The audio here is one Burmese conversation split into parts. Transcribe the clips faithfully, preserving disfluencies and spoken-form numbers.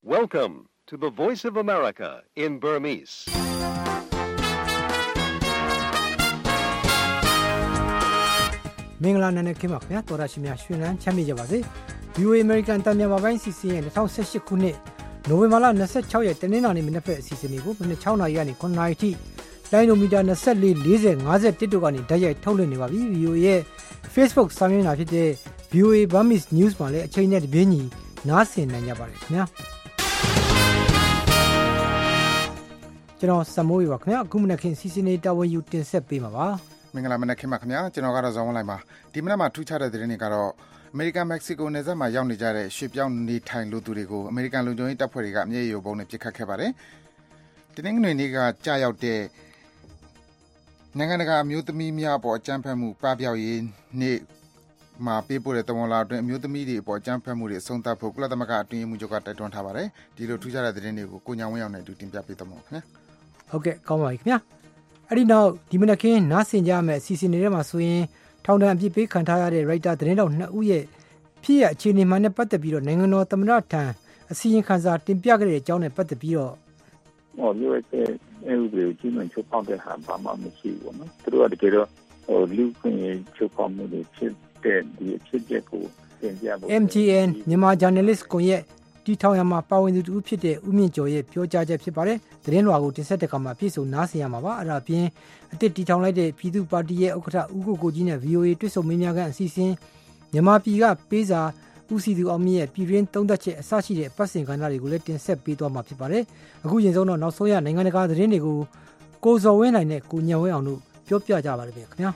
Welcome to the Voice of America in Burmese. ။မင်္ဂလာနံနက်ခင်းပါခင်ဗျာတော်ရရှိများရွှေလန်းချမ်းမြေ့ကြပါစေ။ ဗီ အို အေ American တန်မြန်မာပိုင်းစီစဉ်ရဲ့၂၀၁၈ခုနှစ်နိုဝင်ဘာလ၂၆ရက်တနင်္လာနေ့မနက်ဖြန်အစီအစဉ်လေးကိုမနက်၆နာရီကနေခုနှစ်နာရီထိလိုင်းနိုမီတာ၂၄ ၄၀ ၅၁တို့ကနေဓာတ်ရိုက်ထုတ်လွှင့်နေပါပြီ။ ဗီ အို အေ ရဲ့ Facebook စာမျက်နှာဖြစ်တဲ့ ဗီ အို အေ Burmese News မှာလည်းအချိန်နဲ့တပြေးညီနားဆင်နိုင်ကြပါတယ်ခင်ဗျာ။ကျွန်တော်စမိုးရပါခင်ဗျာအခုမနက်ခင်းစီစဉ်နေတာဝန်ယူတင်ဆက်ပေးမှာပါမင်္ဂလာမနက်ခင်းပါခင်ဗျာကျွန်တော်ကတော့ဇောင်းဝလိုက်ပါဒီမနက်မှာထူးခြားတဲ့သတင်းတွေကတော့အမေရိကန်မက္ကဆီကိုနယ်စပ်မှာရောက်နေကြတဲ့ရွှေပြောင်းနေထိုင်လူသူတွေကိုအမေရိကန်လူမျိုးရေးတပ်ဖွဲ့တွေကမြေရိုးပုံနဲ့ပစ်ခတ်ခဲ့ပါတယ်တင်းငွေနေ့ကကြာရောက်တဲ့နိုင်ငံတကာအမျိုးသမီးများအပေါ်အကြမ်းဖက်မှုပပျောက်ရေးနေ့မှာပေးပို့တဲ့တဝန်လာအတွင်းအမျိုးသမီးတွေအပေါ်အကြမ်းဖက်မှုတွေအဆုံးသတ်ဖို့ကုလသမဂ္ဂအတွင်းရေးမှူးချုပ်ကတိုက်တွန်းထားပါတယ်ဒီလိုထူးခြားတဲ့သတင်းတွေကိုကိုညာဝင်းအောင်နဲ့အတူတင်ပြပေးသွားမှာခင်ဗျာဟုတ်ကဲ့ကောင်းပါပြီခင်ဗျာအဲ့ဒီနောက်ဒီမနက်ခင်းနားဆင်ကြမယ်အစီအစဉ်တွေထဲမှာဆိုရင်ထောင်ဒဏ်အပြစ်ပေးခံထားရတဲ့ writer သတင်းတောက်နှစ်ဦးရဲ့ဖြစ်ရအခြေအနေမှန်နဲ့ပတ်သက်ပြီးတော့နိုင်ငံတော်သမ္မတထံအစီရင်ခံစာတင်ပြခဲ့တဲ့အကြောင်းနဲ့ပတ်သက်ပြီးတော့ဟောမျိုးရဲ့အဲဥပဒေကြီးမှချုပ်ပေါက်တဲ့ဟာဘာမှမရှိဘူးနော်သူတို့ကတကယ်တော့ဟိုလူခွင့်ချုပ်ပေါက်မှုတွေဖြစ်တဲ့ဒီအဖြစ်အပျက်ကိုသင်ပြဖို့ M T N မြန်မာ journalist ကွန်ရက်တီထောင်ရမှာပါဝင်သူတူဖြစ်တဲ့ဦးမြင့်ကျော်ရဲ့ပြောကြားချက်ဖြစ်ပါတယ်သတင်းလွှာကိုတင်ဆက်တဲ့အခါမှာပြည်စုံနားဆင်ရမှာပါအဲ့ဒါအပြင်အသစ်တီထောင်လိုက်တဲ့ပြည်သူ့ပါတီရဲ့ဥက္ကဋ္ဌဦးကိုကိုကြီးနဲ့ ဗီ အို အေ တွေ့ဆုံမေးမြန်းခန်းအစီအစဉ်မြန်မာပြည်ကပေးစာဦးစီသူအောင်မြင့်ရဲ့ပြည်တွင်းသုံးသပ်ချက်အစရှိတဲ့ပတ်စင်ကဏ္ဍတွေကိုလည်းတင်ဆက်ပေးသွားမှာဖြစ်ပါတယ်အခုရင်ဆုံးတော့နောက်ဆုံးရနိုင်ငံတကာသတင်းတွေကိုကိုဇော်ဝင်းနိုင်နဲ့ကိုညံဝင်းအောင်တို့ပြောပြကြပါလိမ့်မယ်ခင်ဗျာ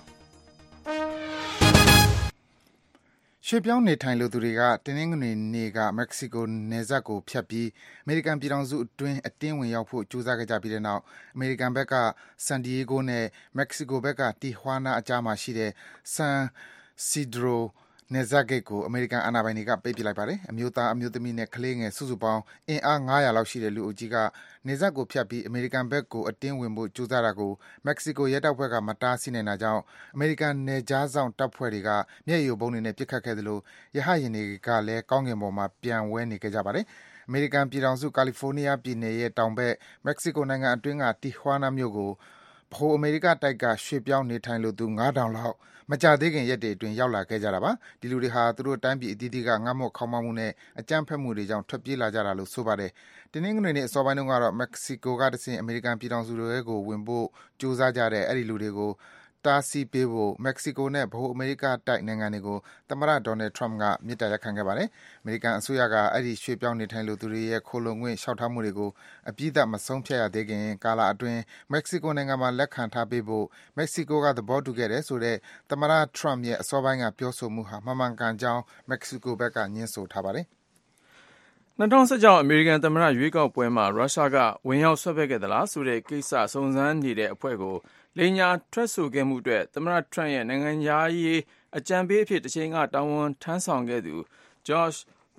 ရွှေပြောင်းနေထိုင်လူသူတွေကတင်းငွေနေ့ကမက္ကဆီကိုနယ်စပ်ကိုဖြတ်ပြီးအမေရိကန်ပြည်ထောင်စုအတွင်းအတင်းဝင်ရောက်ဖို့ကြိုးစားခဲ့ကြပြီးတဲ့နောက်အမေရိကန်ဘက်ကဆန်ဒီယေဂိုနဲ့မက္ကဆီကိုဘက်ကတီဟွာနာအကြားမှာရှိတဲ့ဆန်စီဒရိုနယ်စပ်ဂိတ်ကိုအမေရိကန်အာဏာပိုင်တွေကပိတ်ပစ်လိုက်ပါတယ်အမျိုးသားအမျိုးသမီးနဲ့ကလေးငယ်စုစုပေါင်းအင်အား၅၀၀လောက်ရှိတဲ့လူအုပ်ကြီးကနယ်စပ်ကိုဖြတ်ပြီးအမေရိကန်ဘက်ကိုအတင်းဝင်ဖို့ကြိုးစားတာကိုမက္ကဆီကိုရဲတပ်ဖွဲ့ကမတားဆီးနိုင်တာကြောင့်အမေရိကန်နယ်ကြားစောင့်တပ်ဖွဲ့တွေကမျက်ရည်ယိုဗုံးတွေနဲ့ပစ်ခတ်ခဲ့သလိုရဟတ်ယာဉ်တွေကလည်းကောင်းကင်ပေါ်မှာပျံဝဲနေကြပါတယ်အမေရိကန်ပြည်ထောင်စုကာလီဖိုးနီးယားပြည်နယ်ရဲ့တောင်ဘက်မက္ကဆီကိုနိုင်ငံအတွင်းကတီဟွာနာမြို့ကိုဗဟိုအမေရိကတိုက်ကရွှေပြောင်းနေထိုင်လို့သူ၅ထောင်လောက်မကြသေးခင်ရက်တွေအတွင်းရောက်လာခဲ့ကြတာပါဒီလူတွေဟာသူတို့တိုင်းပြည်အသီးသီးကငတ်မော့ခေါင်းမမှုနဲ့အကြမ်းဖက်မှုတွေကြောင့်ထွက်ပြေးလာကြတာလို့ဆိုပါတယ်တင်းငွေနေ့အစောပိုင်းတုန်းကတော့မက္ကဆီကိုကတဆင့်အမေရိကန်ပြည်ထောင်စုတွေကိုဝင်ဖို့ကြိုးစားကြတဲ့အဲ့ဒီလူတွေကိုတားဆီးပေးဖို့မက္ကဆီကိုနဲ့ဗဟိုအမေရိကတိုက်နိုင်ငံတွေကိုသမ္မတဒေါ်နယ်ထရမ့်ကမြစ်တာရက်ခံခဲ့ပါတယ်။အမေရိကန်အစိုးရကအဲ့ဒီရွှေပြောင်းနေထိုင်လူသူတွေရဲ့ခိုလုံခွင့်ရှောက်ထားမှုတွေကိုအပြည့်အစုံမဆုံးဖြတ်ရသေးခင်ကာလအတွင်းမက္ကဆီကိုနိုင်ငံမှာလက်ခံထားပေးဖို့မက္ကဆီကိုကသဘောတူခဲ့တယ်ဆိုတဲ့သမ္မတထရမ့်ရဲ့အစောပိုင်းကပြောဆိုမှုဟာမှန်မှန်ကန်ကြောင်းမက္ကဆီကိုဘက်ကညှင်းဆိုထားပါတယ်၂၀၁၆အမေရိကန်သမ္မတရွေးကောက်ပွဲမှာရုရှားကဝင်ရောက်ဆွတ်ဖက်ခဲ့သလားဆိုတဲ့ကိစ္စစုံစမ်းနေတဲ့အဖွဲ့ကိုလိမ်ညာထွက်ဆိုခဲ့မှုအတွက်သမ္မတထရမ့်ရဲ့နိုင်ငံခြားရေးအကြံပေးအဖြစ်တစ်ချိန်ကတာဝန်ထမ်းဆောင်ခဲ့သူ George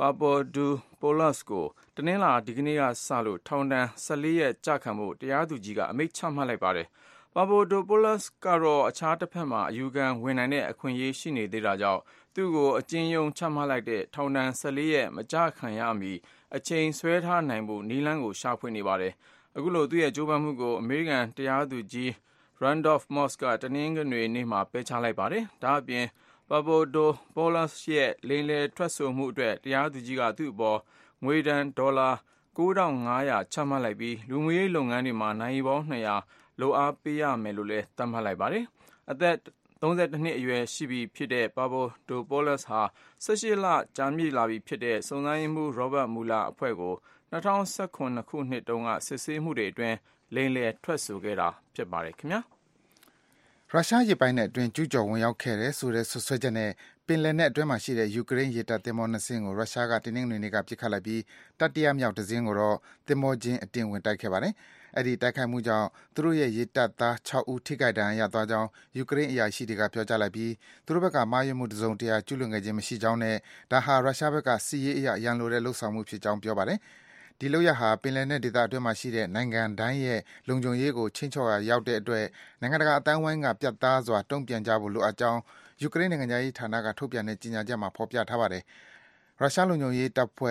Papadopoulos ကိုတနင်္လာဒီကနေ့ကစလို့ထောင်ဒဏ်၁၄ရက်ကျခံဖို့တရားသူကြီးကအမိန့်ချမှတ်လိုက်ပါတယ်။ Papadopoulos ကတော့အခြားတစ်ဖက်မှာအယူခံဝင်နိုင်တဲ့အခွင့်အရေးရှိနေသေးတာကြောင့်သူ့ကိုအကျဉ်းရုံးချမှတ်လိုက်တဲ့ထောင်ဒဏ်၁၄ရက်မကျခံရမီအချိန်ဆွဲထားနိုင်ဖို့နည်းလမ်းကိုရှာဖွေနေပါတယ်။အခုလိုသူ့ရဲ့ကြိုးပမ်းမှုကိုအမေရိကန်တရားသူကြီးRandolph Moss ကတနင်္ဂနွေနေ့မှာပယ်ချလိုက်ပါတယ်။ဒါ့အပြင် Papadopoulos ရဲ့လိမ်လည်ထွက်ဆိုမှုအတွက်တရားသူကြီးကသူ့အပေါ်ငွေဒဏ်ဒေါ်လာ၉ထောင်၅ရာချမှတ်လိုက်ပြီးလူမှုရေးလုပ်ငန်းတွေမှာနိုင်ပေါင်း၂ရာလိုအားပေးရမယ်လို့လည်းသတ်မှတ်လိုက်ပါတယ်။အသက်၃၁နှစ်အရွယ်ရှိပြီဖြစ်တဲ့ Papadopoulos ဟာ၁၈လကြာမြင့်လာပြီဖြစ်တဲ့စုံစမ်းရေးမှူး Robert Mueller အဖွဲ့ကို၂၀၁၇ခုနှစ်တုန်းကစစ်ဆေးမှုတွေအတွင်းလိမ်လည်ထွက်ဆိုခဲ့တာဖြစ်ပါတယ်ခင်ဗျာရုရှားရေပိုင်နယ်အတွင်းကျူးကျော်ဝင်ရောက်ခဲ့တဲ့ဆိုတဲ့ဆွဆွဲချက်နဲ့ပင်လယ်နက်အတွင်းမှာရှိတဲ့ယူကရိန်းရေတပ်သင်္ဘောနှစ်စင်းကိုရုရှားကတင်းနှင်းတွေနဲ့ကပစ်ခတ်လိုက်ပြီးတတိယမြောက်တစ်စင်းကိုတော့သင်္ဘောချင်းအတင်ဝင်တိုက်ခဲ့ပါတယ်။အဲ့ဒီတိုက်ခိုက်မှုကြောင့်သူတို့ရဲ့ရေတပ်သား၆ဦးထိခိုက်ဒဏ်ရာရသွားကြောင်းယူကရိန်းအရာရှိတွေကပြောကြားလိုက်ပြီးသူတို့ဘက်ကမှားယွင်းမှုတစ်စုံတရာကျူးလွန်ခဲ့ခြင်းမရှိကြောင်းနဲ့ဒါဟာရုရှားဘက်ကစစ်ရေးအရာရန်လိုတဲ့လှုပ်ဆောင်မှုဖြစ်ကြောင်းပြောပါတယ်။ဒီလောက်ရဟာပင်လယ်နက်ဒေသအတွင်းမှာရှိတဲ့နိုင်ငံတိုင်းရဲ့လုံခြုံရေးကိုချင်းချော့ရရောက်တဲ့အတွက်နိုင်ငံတကာအတိုင်းဝိုင်းကပြတ်သားစွာတုံ့ပြန်ကြဖို့လိုအပ်ကြောင်းယူကရိန်းနိုင်ငံသားရေးဌာနကထုတ်ပြန်တဲ့ကြေညာချက်မှာဖော်ပြထားပါတယ်။ရုရှားလုံခြုံရေးတပ်ဖွဲ့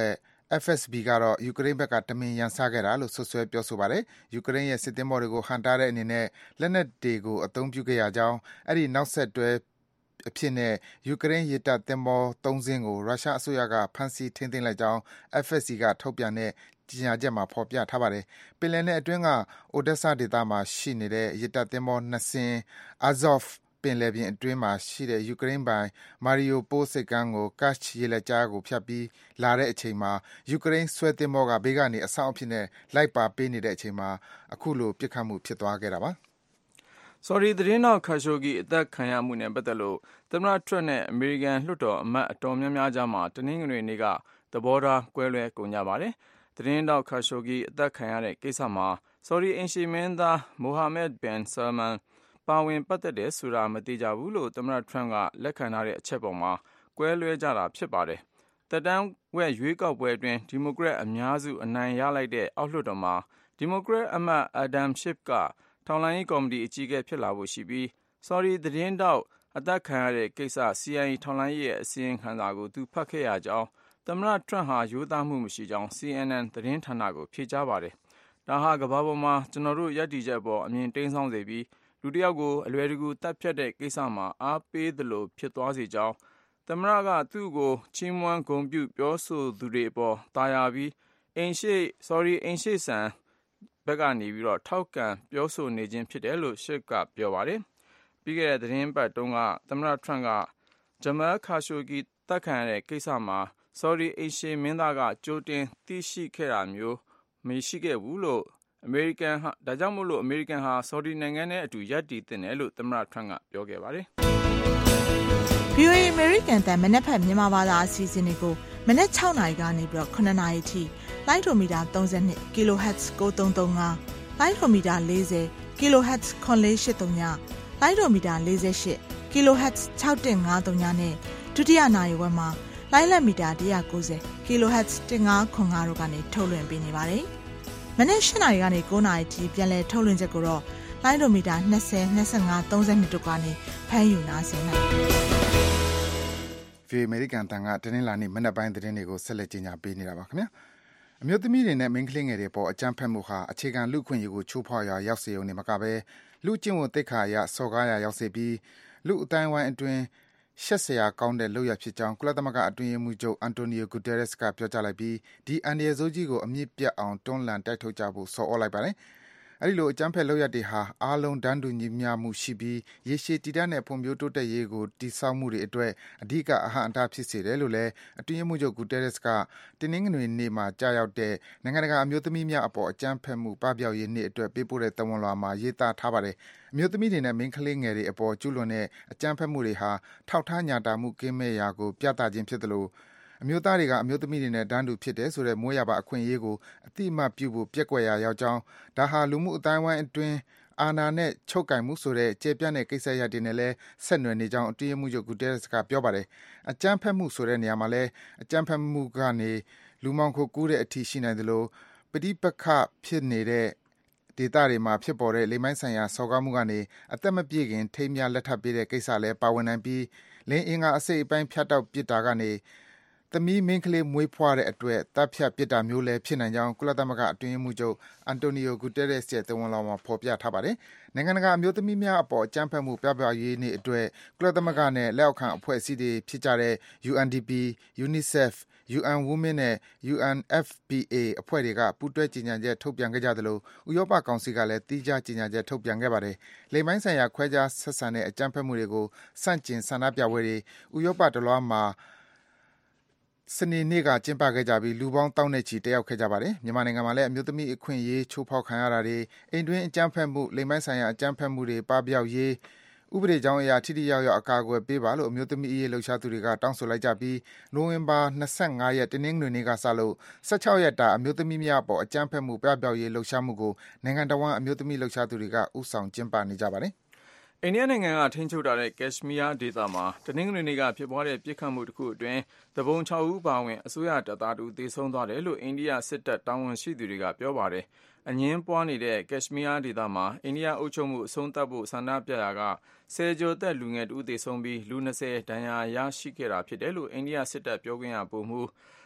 F S B ကတော့ယူကရိန်းဘက်ကတမင်ရန်စခဲ့တာလို့ဆွဆွဲပြောဆိုပါတယ်။ယူကရိန်းရဲ့စစ်သင်္ဘောတွေကိုဟန်တာတဲ့အနေနဲ့လက်နက်တွေကိုအသုံးပြုခဲ့ရကြောင်းအဲ့ဒီနောက်ဆက်တွဲအဖြစ်နဲ့ယူကရိန်းရေတပ်သင်္ဘောသုံးစင်းကိုရုရှားအစိုးရကဖမ်းဆီးထိန်းသိမ်းလိုက်ကြောင်း F S C ကထုတ်ပြန်တဲ့ကြေညာချက်မှာဖော်ပြထားပါတယ်။ပင်လယ်နက်အတွင်းက Odessa ဒေသမှာရှိနေတဲ့ရေတပ်သင်္ဘောနှစ်စင်း Azov ပင်လယ်ပြင်အတွင်းမှာရှိတဲ့ယူကရိန်းပိုင် Mariupol ဆိပ်ကမ်းကို Kerch ရေလက်ကြားကိုဖြတ်ပြီးလာတဲ့အချိန်မှာယူကရိန်းဆွဲသင်္ဘောကဘေးကနေအဆောင်အဖြစ်နဲ့လိုက်ပါပေးနေတဲ့အချိန်မှာအခုလိုပစ်ခတ်မှုဖြစ်သွားခဲ့တာပါ။ Sorry သတင်းတော့ခါရှိုဂီအသက်ခံရမှုနဲ့ပတ်သက်လို့သမ္မတထရန့်နဲ့အမေရိကန်လွှတ်တော်အမတ်အတော်များများကြားမှာတနင်္ဂနွေနေ့ကသဘောထားကွဲလွဲကုန်ကြပါတယ်။သတင်းတော့ခါရှိုဂီအသက်ခံရတဲ့ကိစ္စမှာ Sorry အင်ရှီမင်းသားမိုဟာမက်ဘင်ဆာမန်ပါဝင်ပတ်သက်တယ်ဆိုတာမသိကြဘူးလို့သမ္မတထရန့်ကလက်ခံထားတဲ့အချက်ပေါ်မှာကွဲလွဲကြတာဖြစ်ပါတယ်။သက်တမ်းဝက်ရွေးကောက်ပွဲအတွင်းဒီမိုကရက်အများစုအနိုင်ရလိုက်တဲ့အောက်လွှတ်တော်မှာဒီမိုကရက်အမတ်အဒမ်ရှစ်ကထောက်လှမ်းရေးကော်မတီအကြီးအကဲဖြစ်လာဖို့ရှိပြီး Sorry သတင်းတောက်အသက်ခံရတဲ့ကိစ္စ C I A ထောက်လှမ်းရေးရဲ့အစီရင်ခံစာကိုသူဖတ်ခဲ့ရကြောင်းသမ္မတထရန့်ဟာရိုးသားမှုမရှိကြောင်း C N N သတင်းဌာနကိုဖြေကြားပါတယ်။ဒါဟာကမ္ဘာပေါ်မှာကျွန်တော်တို့ယက်တီချက်ပေါ်အမြင်တိမ်းဆောင်းစေပြီးလူတစ်ယောက်ကိုအလွယ်တကူတတ်ဖြတ်တဲ့ကိစ္စမှာအားပေးသလိုဖြစ်သွားစေကြောင်းသမ္မတကသူ့ကိုချီးမွမ်းဂုဏ်ပြုပြောဆိုသူတွေအပေါ်တာယာပြီးအင်ရှိ Sorry အင်ရှိဆန်ဘက်ကနေပြီးတော့ထောက်ကန်ပြောဆိုနေခြင်းဖြစ်တယ်လို့ရှစ်ကပြောပါတယ်။ပြီးခဲ့တဲ့သတင်းပတ်တုန်းကသမ္မတထရန့်ကဂျမယ်ခါရှိုဂီတက်ခံရတဲ့ကိစ္စမှာ Sorry အင်ရှိမင်းသားကကြိုတင်သိရှိခဲ့တာမျိုးမရှိခဲ့ဘူးလို့အမေရိကန်ဟာဒါကြောင့်မို့လို့အမေရိကန်ဟာ Saudi နိုင်ငံနဲ့အတူရပ်တည်တင်တယ်လို့သမ္မတထရန့်ကပြောခဲ့ပါတယ်။ V O A American တန်မနက်ဖက်မြန်မာဘာသာအစီအစဉ်တွေကိုမနက်၆နာရီကနေပြီးတော့ခုနှစ်နာရီထိလိုင်းဒိုမီတာသုံး၂ kilohertz ကိုသုံးသုံး၅လိုင်းဒိုမီတာ၄၀ kilohertz ခွန်လေး၈၃ညလိုင်းဒိုမီတာ၄၈ kilohertz ၆၁၅၃ညနဲ့ဒုတိယနာရီဝက်မှာလိုင်းလက်မီတာ၁၉၀ kilohertz ၁၅ခွန်၅တို့ကနေထုတ်လွှင့်ပေးနေပါတယ်။မနေ့၈နာရီကနေ၉နာရီထိပြန်လည်ထုတ်လွှင့်ချက်ကိုတော့လိုင်းဒိုမီတာ၂၀ ၂၅ ၃၂တို့ကနေဖမ်းယူနားဆင်နိုင်ပါတယ်။ ဗီအိုအေ အမေရိကန်တန်ကတနင်္လာနေ့မနက်ပိုင်းသတင်းတွေကိုဆက်လက်ကြီးညာပေးနေတာပါခင်ဗျာ။အမျိုးသမီးတွေနဲ့မိန်းကလေးငယ်တွေပေါ်အကြမ်းဖက်မှုဟာအခြေခံလူ့အခွင့်အရေးကိုချိုးဖောက်ရာရောက်စေုံနဲ့မကဘဲလူ့ကျင့်ဝတ်သိက္ခာအရစော်ကားရာရောက်စေပြီးလူ့အတိုင်းဝိုင်းအတွင်းရှက်စရာကောင်းတဲ့လုပ်ရဖြစ်ကြောင်းကုလသမဂ္ဂအတွင်းရေးမှူးချုပ်အန်တိုနီယိုဂူတာရက်စ်ကပြောကြားလိုက်ပြီးဒီအန်ဒီယယ်ဆိုးကြီးကိုအမြင့်ပြတ်အောင်တွန်းလှန်တိုက်ထုတ်ကြဖို့ဆော်ဩလိုက်ပါတယ်။အဲဒီလိုအကြမ်းဖက်လုပ်ရပ်တွေဟာအားလုံးတန်းတူညီမျှမှုရှိပြီးရေရှည်တည်တံ့တဲ့ဖွံ့ဖြိုးတိုးတက်ရေးကိုတည်ဆောက်မှုတွေအတွက်အဓိကအဟန့်အတားဖြစ်စေတယ်လို့လည်းအတွင်းရေးမှူးချုပ်ဂူတာရက်စ်ကတင်းနှင်းငွေနေ့မှာကြာရောက်တဲ့နိုင်ငံတကာအမျိုးသမီးများအပေါ်အကြမ်းဖက်မှုပပျောက်ရေးနေ့အတွက်ပေးပို့တဲ့တဝန်လွှာမှာရေးသားထားပါတယ်။အမျိုးသမီးတွေနဲ့မိန်းကလေးငယ်တွေအပေါ်ကျူးလွန်တဲ့အကြမ်းဖက်မှုတွေဟာထောက်ထားညတာမှုကင်းမဲ့ရာကိုပြသခြင်းဖြစ်တယ်လို့အမျိုးသားတွေကအမျိုးသမီးတွေနဲ့တန်းတူဖြစ်တယ်ဆိုတဲ့မွေးရာပါအခွင့်အရေးကိုအတိအမှတ်ပြုဖို့ပြက်ကွက်ရာရောက်ကြောင်းဒါဟာလူမှုအတိုင်းဝိုင်းအတွင်းအာဏာနဲ့ချုပ်ကင်မှုဆိုတဲ့ကျေပြန့်တဲ့ကိစ္စရပ်တွေနဲ့လည်းဆက်နွယ်နေကြောင်းအတွင်းရေးမှူးချုပ်ဂူတာရက်စ်ကပြောပါတယ်။အကြမ်းဖက်မှုဆိုတဲ့နေရာမှာလည်းအကြမ်းဖက်မှုကနေလူမှောင်ခိုကူးတဲ့အထိရှိနိုင်သလိုပဋိပက္ခဖြစ်နေတဲ့ဒေသတွေမှာဖြစ်ပေါ်တဲ့လိင်ပိုင်းဆိုင်ရာစော်ကားမှုကနေအသက်မပြည့်ခင်ထိမ်းမြားလက်ထပ်ပေးတဲ့ကိစ္စလည်းပါဝင်နိုင်ပြီးလိင်အင်္ဂါအစိတ်အပိုင်းဖြတ်တောက်ပစ်တာကနေသမီးမိန်းကလေးမွေးဖွားတဲ့အတွက်တပ်ဖြတ်ပစ်တာမျိုးလည်းဖြစ်နိုင်ကြောင်းကုလသမဂ္ဂအတွင်းရေးမှူးချုပ်အန်တိုနီယိုဂူတာရက်စ်ရဲ့တဝန်လွှာမှာဖော်ပြထားပါတယ်။နိုင်ငံတကာအမျိုးသမီးများအပေါ်အကြမ်းဖက်မှုပပျောက်ရေးနေ့အတွက်ကုလသမဂ္ဂနဲ့လက်အောက်ခံအဖွဲ့အစည်းတွေဖြစ်ကြတဲ့ U N D P, UNICEF, U N Women နဲ့ U N F P A အဖွဲ့တွေကပူးတွဲကြေညာချက်ထုတ်ပြန်ခဲ့ကြသလိုဥရောပကောင်စီကလည်းသီးခြားကြေညာချက်ထုတ်ပြန်ခဲ့ပါတယ်။လိင်ပိုင်းဆိုင်ရာခွဲခြားဆက်ဆံတဲ့အကြမ်းဖက်မှုတွေကိုဆန့်ကျင်ဆန္ဒပြပွဲတွေဥရောပတလွှားမှာစနေနေ့ကကျင်းပခဲ့ကြပြီးလူပေါင်းသောင်းနဲ့ချီတက်ရောက်ခဲ့ကြပါတယ်။မြန်မာနိုင်ငံမှာလည်းအမျိုးသမီးအခွင့်အရေးချိုးဖောက်ခံရတာတွေအိမ်တွင်းအကြမ်းဖက်မှုလိင်ပိုင်းဆိုင်ရာအကြမ်းဖက်မှုတွေပပျောက်ရေးဥပဒေကြောင်းအရာထိထိရောက်ရောက်အကာအကွယ်ပေးပါလို့အမျိုးသမီးအရေးလှုပ်ရှားသူတွေကတောင်းဆိုလိုက်ကြပြီးနိုဝင်ဘာ၂၅ရက်တနင်္ဂနွေနေ့ကစလို့၁၆ရက်တာအမျိုးသမီးများအပေါ်အကြမ်းဖက်မှုပပျောက်ရေးလှုပ်ရှားမှုကိုနိုင်ငံတော်ဝန်အမျိုးသမီးလှုပ်ရှားသူတွေကဥဆောင်ကျင်းပနေကြပါတယ်။အိန္ဒိယနိုင်ငံကထိန်းချုပ်ထားတဲ့ကက်ရှ်မီးယားဒေသမှာတနင်္ဂနွေနေ့ကဖြစ်ပွားတဲ့ပစ်ခတ်မှုတစ်ခုအတွင်းသဘုံ၆ဦးပါဝင်အစိုးရတပ်သားတို့သေဆုံးသွားတယ်လို့အိန္ဒိယစစ်တပ်တာဝန်ရှိသူတွေကပြောပါတယ်။အငင်းပွားနေတဲ့ကက်ရှ်မီးယားဒေသမှာအိန္ဒိယအုပ်ချုပ်မှုအဆုံးသတ်ဖို့ဆန္ဒပြရာကဆယ်ကျော်သက်လူငယ်တဦးသေဆုံးပြီးလူ၂၀ဒဏ်ရာရရှိခဲ့တာဖြစ်တယ်လို့အိန္ဒိယစစ်တပ်ပြောခွင့်ရဗိုလ်မှူး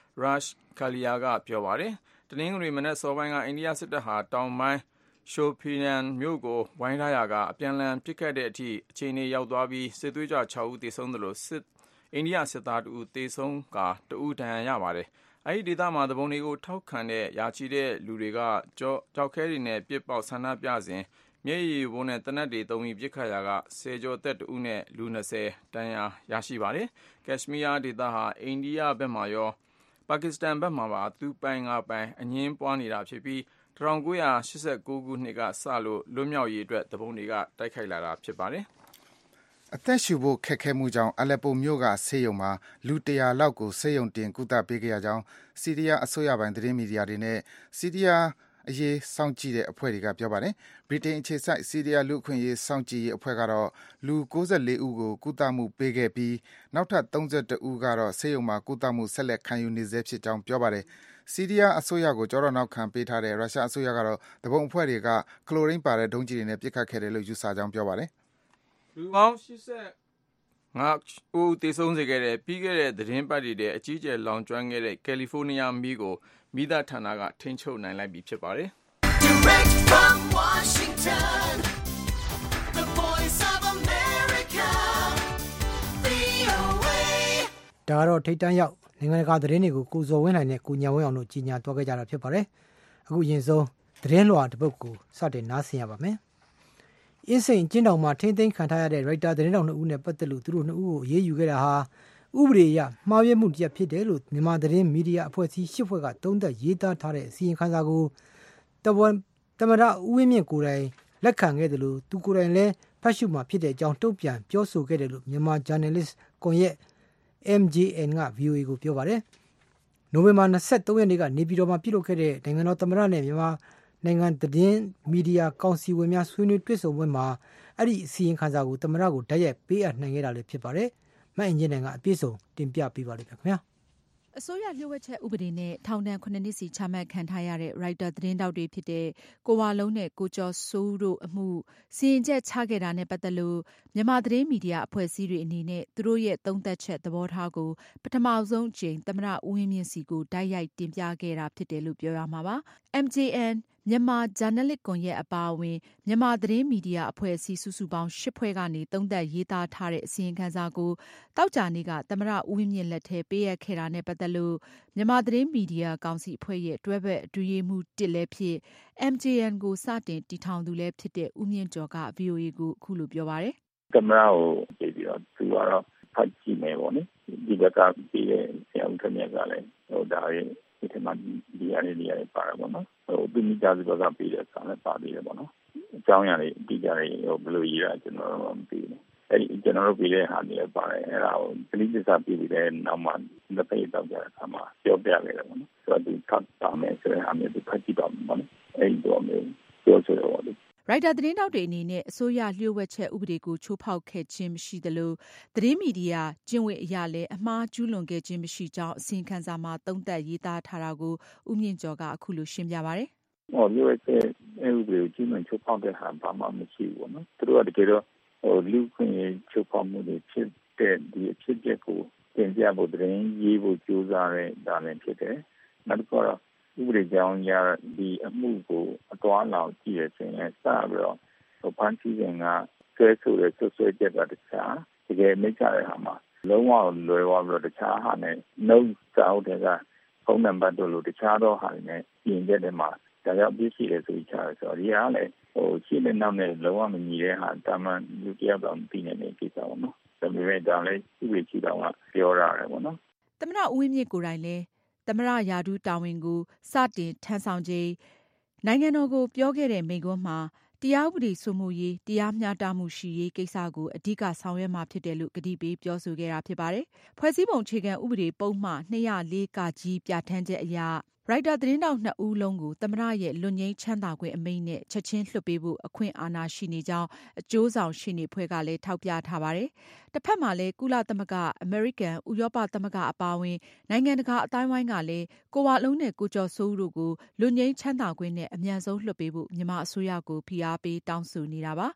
Raj Kalia ကပြောပါတယ်။တနင်္ဂနွေမနက်စောပိုင်းကအိန္ဒိယစစ်တပ်ဟာတောင်ပိုင်း Shopian မြို့ကိုဝိုင်းထားရာကအပြန်အလှန်ပစ်ခတ်တဲ့အထိအခြေအနေရောက်သွားပြီးစစ်သွေးကြွ ၆ ဦးသေဆုံးသလိုစစ်အိန္ဒိယစစ်သားတဦးသေဆုံးကာတဦးဒဏ်ရာရပါတယ်။အဲဒီဒေသမှာတပုံတွေကိုထောက်ခံတဲ့ယာချီတဲ့လူတွေကကြောက်ခဲတွေနဲ့ပစ်ပေါက်ဆန္ဒပြစဉ်မျက်ရည်ဘိုးနဲ့တနက်တွေသုံးပြီးပစ်ခတ်ရာကဆယ်ကျော်သက်တဦးနဲ့လူ၂၀ဒဏ်ရာရရှိပါတယ်။ကက်ရှမီးယားဒေသဟာအိန္ဒိယဘက်မှာရောပါကစ္စတန်ဘက်မှာပါသူပိုင်ငါပိုင်အငင်းပွားနေတာဖြစ်ပြီး၁၉၈၉ ခုနှစ်ကစလို့လွတ်မြောက်ရေးအတွက်တပုံတွေကတိုက်ခိုက်လာတာဖြစ်ပါတယ်။အသက်ရှူဖို့ခက်ခဲမှုကြောင့်အလက်ပိုမြို့ကဆေးရုံမှာလူတရာလောက်ကိုဆေးရုံတင်ကုသပေးခဲ့ရကြောင်းစီးရီးယားအစိုးရပိုင်းသတင်းမီဒီယာတွေနဲ့စီးရီးယားအရေးစောင့်ကြည့်တဲ့အဖွဲ့တွေကပြောပါတယ်။ဗြိတိန်အခြေစိုက်စီးရီးယားလူ့အခွင့်အရေးစောင့်ကြည့်ရေးအဖွဲ့ကတော့လူ၉၄ဦးကိုကုသမှုပေးခဲ့ပြီးနောက်ထပ်၃၁ဦးကတော့ဆေးရုံမှာကုသမှုဆက်လက်ခံယူနေဆဲဖြစ်ကြောင်းပြောပါတယ်။စီးရီးယားအစိုးရကိုကြောတော်နောက်ခံပေးထားတဲ့ရုရှားအစိုးရကတော့တပုံအဖွဲ့တွေကကလိုရင်းပါတဲ့ဒုံးကျည်တွေနဲ့ပစ်ခတ်ခဲ့တယ်လို့ယူဆကြောင်းပြောပါတယ်။လူပေါင်း၈၅ဦးသေဆုံးစေခဲ့တဲ့ပြီးခဲ့တဲ့သတင်းပတ်တွေတဲ့အကြီးအကျယ်လောင်ကျွမ်းခဲ့တဲ့ကယ်လီဖိုးနီးယားမီးကိုမီးသတ်ဌာနကထိန်းချုပ်နိုင်လိုက်ပြီဖြစ်ပါတယ်။ Direct from Washington, the voice of America, ဗွီအိုအေဒါကတော့ထိတ်တန့်ရောက်နိုင်ငံတကာသတင်းတွေကိုကိုဇော်ဝင်းနိုင်နဲ့ကိုညာဝင်းအောင်တို့ကြီးညာတွားခဲ့ကြတာဖြစ်ပါတယ်။အခုရင်ဆုံးသတင်းလွှာတစ်ပုဒ်ကိုစတင်နားဆင်ရပါမယ်။အင်းစိန်ကျင်းတောင်မှာထိမ့်သိမ်းခံထားရတဲ့ရိုက်တာသတင်းတောင်နှစ်ဦးနဲ့ပတ်သက်လို့သူတို့နှစ်ဦးကိုအေးအေးယူခဲ့တာဟာဥပဒေအရမှားယွင်းမှုတစ်ရပ်ဖြစ်တယ်လို့မြန်မာသတင်းမီဒီယာအဖွဲ့အစည်း၈ဖွဲ့ကသုံးသပ်ရေးသားထားတဲ့အစီရင်ခံစာကိုတဝန်တမရဦးဝင်းမြင့်ကိုယ်တိုင်လက်ခံခဲ့တယ်လို့သူကိုယ်တိုင်လည်းဖတ်ရှုမှဖြစ်တဲ့အကြောင်းတုံ့ပြန်ပြောဆိုခဲ့တယ်လို့မြန်မာ Journalist ကွန်ရက် M J N က V O A ကိုပြောပါတယ်။နိုဝင်ဘာ၂၃ရက်နေ့ကနေပြည်တော်မှာပြုလုပ်ခဲ့တဲ့နိုင်ငံတော်သမ္မတနဲ့မြန်မာနိုင်ငံသတင်းမီဒီယာကောင်စီဝင်များဆွေးနွေးတွေ့ဆုံပွဲမှာအဲ့ဒီအစီရင်ခံစာကိုသမ္မတကိုတိုက်ရိုက်ပေးအပ်နိုင်ခဲ့တာလည်းဖြစ်ပါတယ်။မအင်ဂျင်နိုင်ကအပြည့်စုံတင်ပြပေးပါလိမ့်မယ်ခင်ဗျာ။အစိုးရလျှို့ဝှက်ချက်ဥပဒေနဲ့ထောင်ဒဏ်ခုနှစ်နှစ်စီချမှတ်ခံထားရတဲ့ရိုက်တာသတင်းတောက်တွေဖြစ်တဲ့ကိုဝလုံးနဲ့ကိုကျော်စိုးတို့အမှုစီရင်ချက်ချခဲ့တာနဲ့ပတ်သက်လို့မြန်မာသတင်းမီဒီယာအဖွဲ့အစည်းတွေအနေနဲ့သူတို့ရဲ့သုံးသပ်ချက်သဘောထားကိုပထမဆုံးအကြိမ်သမ္မတဦးဝင်းမြင့်စီကိုတိုက်ရိုက်တင်ပြခဲ့တာဖြစ်တယ်လို့ပြောရမှာပါ။ M J N မြန်မာ Journalist ကွန်ရက်အပါအဝင်မြန်မာသတင်းမီဒီယာအဖွဲ့အစည်းစုစုပေါင်း၈ဖွဲ့ကနေသုံးသပ်ရေးသားထားတဲ့အစီရင်ခံစာကိုသောကြာနေ့ကသမ္မတဦးဝင်းမြင့်လက်ထဲပေးအပ်ခဲ့တာနဲ့ပတ်သက်လို့မြန်မာသတင်းမီဒီယာကောင်စီအဖွဲ့ရဲ့တွဲဘက်အတွင်းရေးမှူးတစ်လည်းဖြစ် M J N ကိုစတင်တည်ထောင်သူလည်းဖြစ်တဲ့ဦးမြင့်ကျော်က V O A ကိုအခုလိုပြောပါတယ်။သမ္မတကိုပြည်ပြီးတော့သူကတော့ဖတ်ကြည့်မယ်ပေါ့နော်။ဒီဘက်ကပြည်ရဲ့ဆရာဦးထမြတ်ကလည်းဟိုဒါရဲ့ဒီထဲမှာဒီရနေဒီရပါရပေါ့နော်။ဟိုသူမိသားစုကပြည်တဲ့ဆာလည်းပါပြီးတယ်ပေါ့နော်။အကြောင်းအရာတွေအတိအကျတွေဟိုဘယ်လိုရေးတာကျွန်တော်တို့မသိဘူး။အဲဒီကျွန်တော်တို့ပြည်တဲ့ဟာတွေလည်းပါတယ်အဲ့ဒါကိုပလိသစ္စာပြည်ပြီးတဲ့နောက်မှလက်ပိတ်တောက်ကြတဲ့အခါမှာပြောပြခဲ့တယ်ပေါ့နော်။ဆိုတော့ဒီဖတ်တာမယ်ဆိုရင်အမြဲတမ်းဖတ်ကြည့်ပါမယ်ပေါ့နော်။အဲဒီတော့မျိုးပြောဆိုတော့ရိုက်တာသတင်းတောက်တွေအနေနဲ့အစိုးရလျှို့ဝှက်ချက်ဥပဒေကိုချိုးဖောက်ခဲ့ခြင်းမရှိသလိုသတင်းမီဒီယာကျင့်ဝတ်အရလည်းအမှားကျူးလွန်ခဲ့ခြင်းမရှိကြောင်းအစီရင်ခံစာမှာသုံးသပ်ရေးသားထားတာကိုဦးမြင့်ကျော်ကအခုလိုရှင်းပြပါတယ်။ဟောလျှို့ဝှက်ချက်ဥပဒေကိုကျင့်ဝတ်ချိုးဖောက်တဲ့ဟာဘာမှမရှိဘူးပေါ့နော်။သူတို့ကတကယ်တော့ဟိုလူခွင့်ရေးချိုးဖောက်မှုတွေဖြစ်တဲ့ဒီအဖြစ်အပျက်ကိုတင်ပြဖို့သတင်းရေးဖို့ကြိုးစားတဲ့ဒါလည်းဖြစ်တယ်။နောက်တစ်ခါတော့ဥပဒေကြောင်းရဒီအမှုကိုအတော်အလောက်ကြည့်ရခြင်းနဲ့စပြီးတော့ဟိုဖန်တီးရင်ကဆွဲဆိုတဲ့ဆွဆွဲချက်ကတခြားတကယ်မိကြတဲ့ဟာမှာလုံးဝလွယ်သွားပြီးတော့တခြားဟာနဲ့နှုတ်စာအုပ်တွေကဖုန်းနံပါတ်တို့လိုတခြားသောဟာတွေနဲ့ပြင်ချက်တွေမှာဒါကြောင့်ပြည့်စုံတယ်ဆိုပြီးချားဆိုတော့ဒီဟာလည်းဟိုရှင်းတဲ့နောက်နဲ့လုံးဝမညီတဲ့ဟာတာမန်လူတယောက်တော့မသိနိုင်တဲ့ကိစ္စပေါ့နော်ဒါပေမဲ့ဒါလည်းဥပဒေကြီးတော့ကပြောရတယ်ပေါ့နော်သမ္မတဦးဝင်းမြင့်ကိုယ်တိုင်လည်းသမ္မတရာထူးတာဝန်ကိုစတင်ထမ်းဆောင်ချိန်နိုင်ငံတော်ကိုပြောခဲ့တဲ့မိန့်ခွန်းမှာတရားဥပဒေစိုးမိုးရေးတရားမျှတမှုရှိရေးကိစ္စကိုအဓိကဆောင်ရွက်မှာဖြစ်တယ်လို့ကတိပေးပြောဆိုခဲ့တာဖြစ်ပါတယ်။ဖွဲ့စည်းပုံအခြေခံဥပဒေပုံမှန်၂၀၄ ကကြီးပြဋ္ဌာန်းချက်အရရိုက်တာသတင်းတောက်နှစ်ဦးလုံးကိုသမ္မတရဲ့လွတ်ငြိမ်းချမ်းသာခွင့်အမိန့်နဲ့ချက်ချင်းလွှတ်ပေးဖို့အခွင့်အာဏာရှိနေကြောင်းအကျိုးဆောင်ရှေ့နေဖွဲ့ကလည်းထောက်ပြထားပါတယ်။တစ်ဖက်မှာလည်းကုလသမဂ္ဂအမေရိကန်ဥရောပသမဂ္ဂအပါအဝင်နိုင်ငံတကာအတိုင်းဝိုင်းကလည်းကိုဝလုံးနဲ့ကိုကျော်စိုးဦးတို့ကိုလွတ်ငြိမ်းချမ်းသာခွင့်နဲ့အမြန်ဆုံးလွှတ်ပေးဖို့မြန်မာအစိုးရကိုဖိအားပေးတောင်းဆိုနေတာပါ။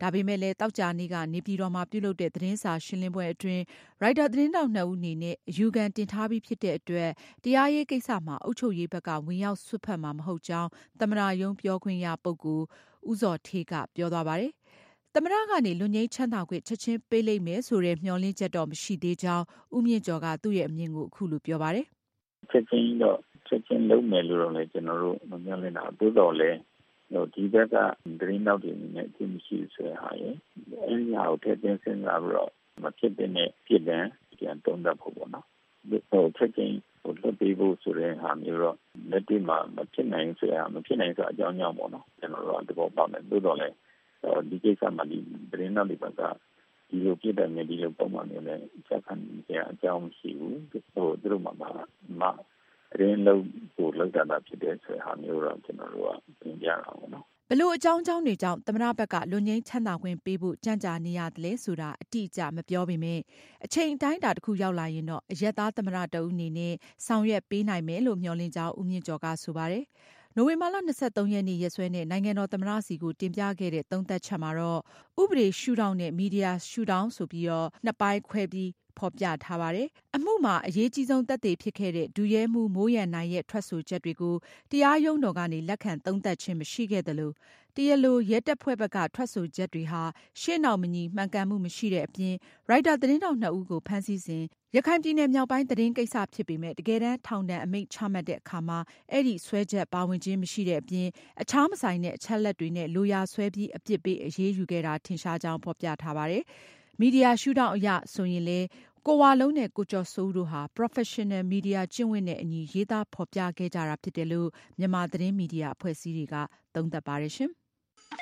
ဒါပေမဲ့လည်းတောက်ကြနေ့ကနေပြည်တော်မှာပြုလုပ်တဲ့သတင်းစာရှင်းလင်းပွဲအတွင်းရိုက်တာသတင်းတောက်နှစ်ဦးအနေနဲ့အယူခံတင်ထားပြီးဖြစ်တဲ့အတွက်တရားရေးကိစ္စမှာအုပ်ချုပ်ရေးဘက်ကဝင်ရောက်ဆွတ်ဖက်မှာမဟုတ်ကြောင်းသမ္မတရုံးပြောခွင့်ရပုဂ္ဂိုလ်ဦးဇော်ဌေးကပြောသွားပါတယ်။သမ္မတကနေလွတ်ငြိမ်းချမ်းသာခွင့်ချက်ချင်းပေးလိမ့်မယ်ဆိုတဲ့မျှော်လင့်ချက်တော့မရှိသေးကြောင်းဦးမြင့်ကျော်ကသူ့ရဲ့အမြင်ကိုအခုလိုပြောပါတယ်။ချက်ချင်းတော့ချက်ချင်းလုပ်မယ်လို့တော့လည်းကျွန်တော်တို့မမျှော်လင့်တာတိုးတော်လဲဒီဘက်ကသတင်းတောက်တွေနဲ့အချင်းမရှိဆိုတဲ့ဟာရဲ့အဲဒီဟာကိုထည့်သွင်းစဉ်းစားပြီးတော့မဖြစ်တဲ့ပြည်တန်းပြန်တုံးတတ်ဖို့ပေါ့နော်ဒီဟိုချက်ချင်းဟိုလွတ်ပေးဖို့ဆိုတဲ့ဟာမျိုးတော့လက်တွေ့မှာမဖြစ်နိုင်ဆိုရမဖြစ်နိုင်ဆိုအကြောင်းကြောင့်ပေါ့နော်ကျွန်တော်တို့ကတဘောပေါက်တယ်တိုးတော်လဲဒီကိစ္စမှာဒီသတင်းတောက်တွေဘက်ကဒီလိုပြည်တန်းနဲ့ဒီလိုပုံမှန်မျိုးနဲ့ချက်ခံကြအကြောင်းမရှိဘူးဟိုသူတို့မှာမရင်းလုံးကိုလောက်တာဖြစ်တဲ့ဆိုဟာမျိုးတော့ကျွန်တော်တို့ကပြင်ပြရအောင်နော်ဘလို့အကြောင်းကြောင့်တွေကြောင့်သမ္မတဘက်ကလွတ်ငြိမ်းချမ်းသာခွင့်ပေးဖို့ကြံ့ကြာနေရတယ်လဲဆိုတာအတိအကျမပြောပေမဲ့အချိန်တိုင်းတာတစ်ခုရောက်လာရင်တော့အရက်သားသမ္မတတဦးအနေနဲ့ဆောင်ရွက်ပေးနိုင်မယ်လို့မျှော်လင့်ကြောင်းဦးမြင့်ကျော်ကဆိုပါတယ်။နိုဝင်ဘာလ၂၃ရက်နေ့ရက်စွဲနဲ့နိုင်ငံတော်သမ္မတစီကိုတင်ပြခဲ့တဲ့သုံးသက်ချက်မှာတော့ဥပဒေရှုထောင့်နဲ့မီဒီယာရှုထောင့်ဆိုပြီးတော့နှစ်ပိုင်းခွဲပြီးဖော်ပြထားပါတယ်။အမှုမှာအရေးကြီးဆုံးသက်သေဖြစ်ခဲ့တဲ့ဒုရဲမှူးမိုးရန်နိုင်ရဲ့ထွက်ဆိုချက်တွေကိုတရားရုံးတော်ကနေလက်ခံသုံးသပ်ခြင်းမရှိခဲ့သလိုတရားလိုရဲတပ်ဖွဲ့ဘက်ကထွက်ဆိုချက်တွေဟာရှေ့နောက်မညီမှန်ကန်မှုမရှိတဲ့အပြင်ရိုက်တာသတင်းတောက်နှစ်ဦးကိုဖမ်းဆီးစဉ်ရခိုင်ပြည်နယ်မြောက်ပိုင်းသတင်းကိစ္စဖြစ်ပေမဲ့တကယ်တမ်းထောင်ဒဏ်အမိန့်ချမှတ်တဲ့အခါမှာအဲ့ဒီဆွဲချက်ပါဝင်ခြင်းမရှိတဲ့အပြင်အခြားမဆိုင်တဲ့အချက်လက်တွေနဲ့လိုရာဆွဲပြီးအပြစ်ပေးအရေးယူခဲ့တာထင်ရှားကြောင်းဖော်ပြထားပါတယ်။မီဒီယာရှုထောင့်အရဆိုရင်လေကိုဝါလုံးနဲ့ကိုကျော်စိုးတို့ဟာ professional media ကျင့်ဝတ်နဲ့အညီရေးသားဖော်ပြခဲ့ကြတာဖြစ်တယ်လို့မြန်မာသတင်းမီဒီယာအဖွဲ့အစည်းတွေကသုံးသပ်ပါတယ်ရှင်။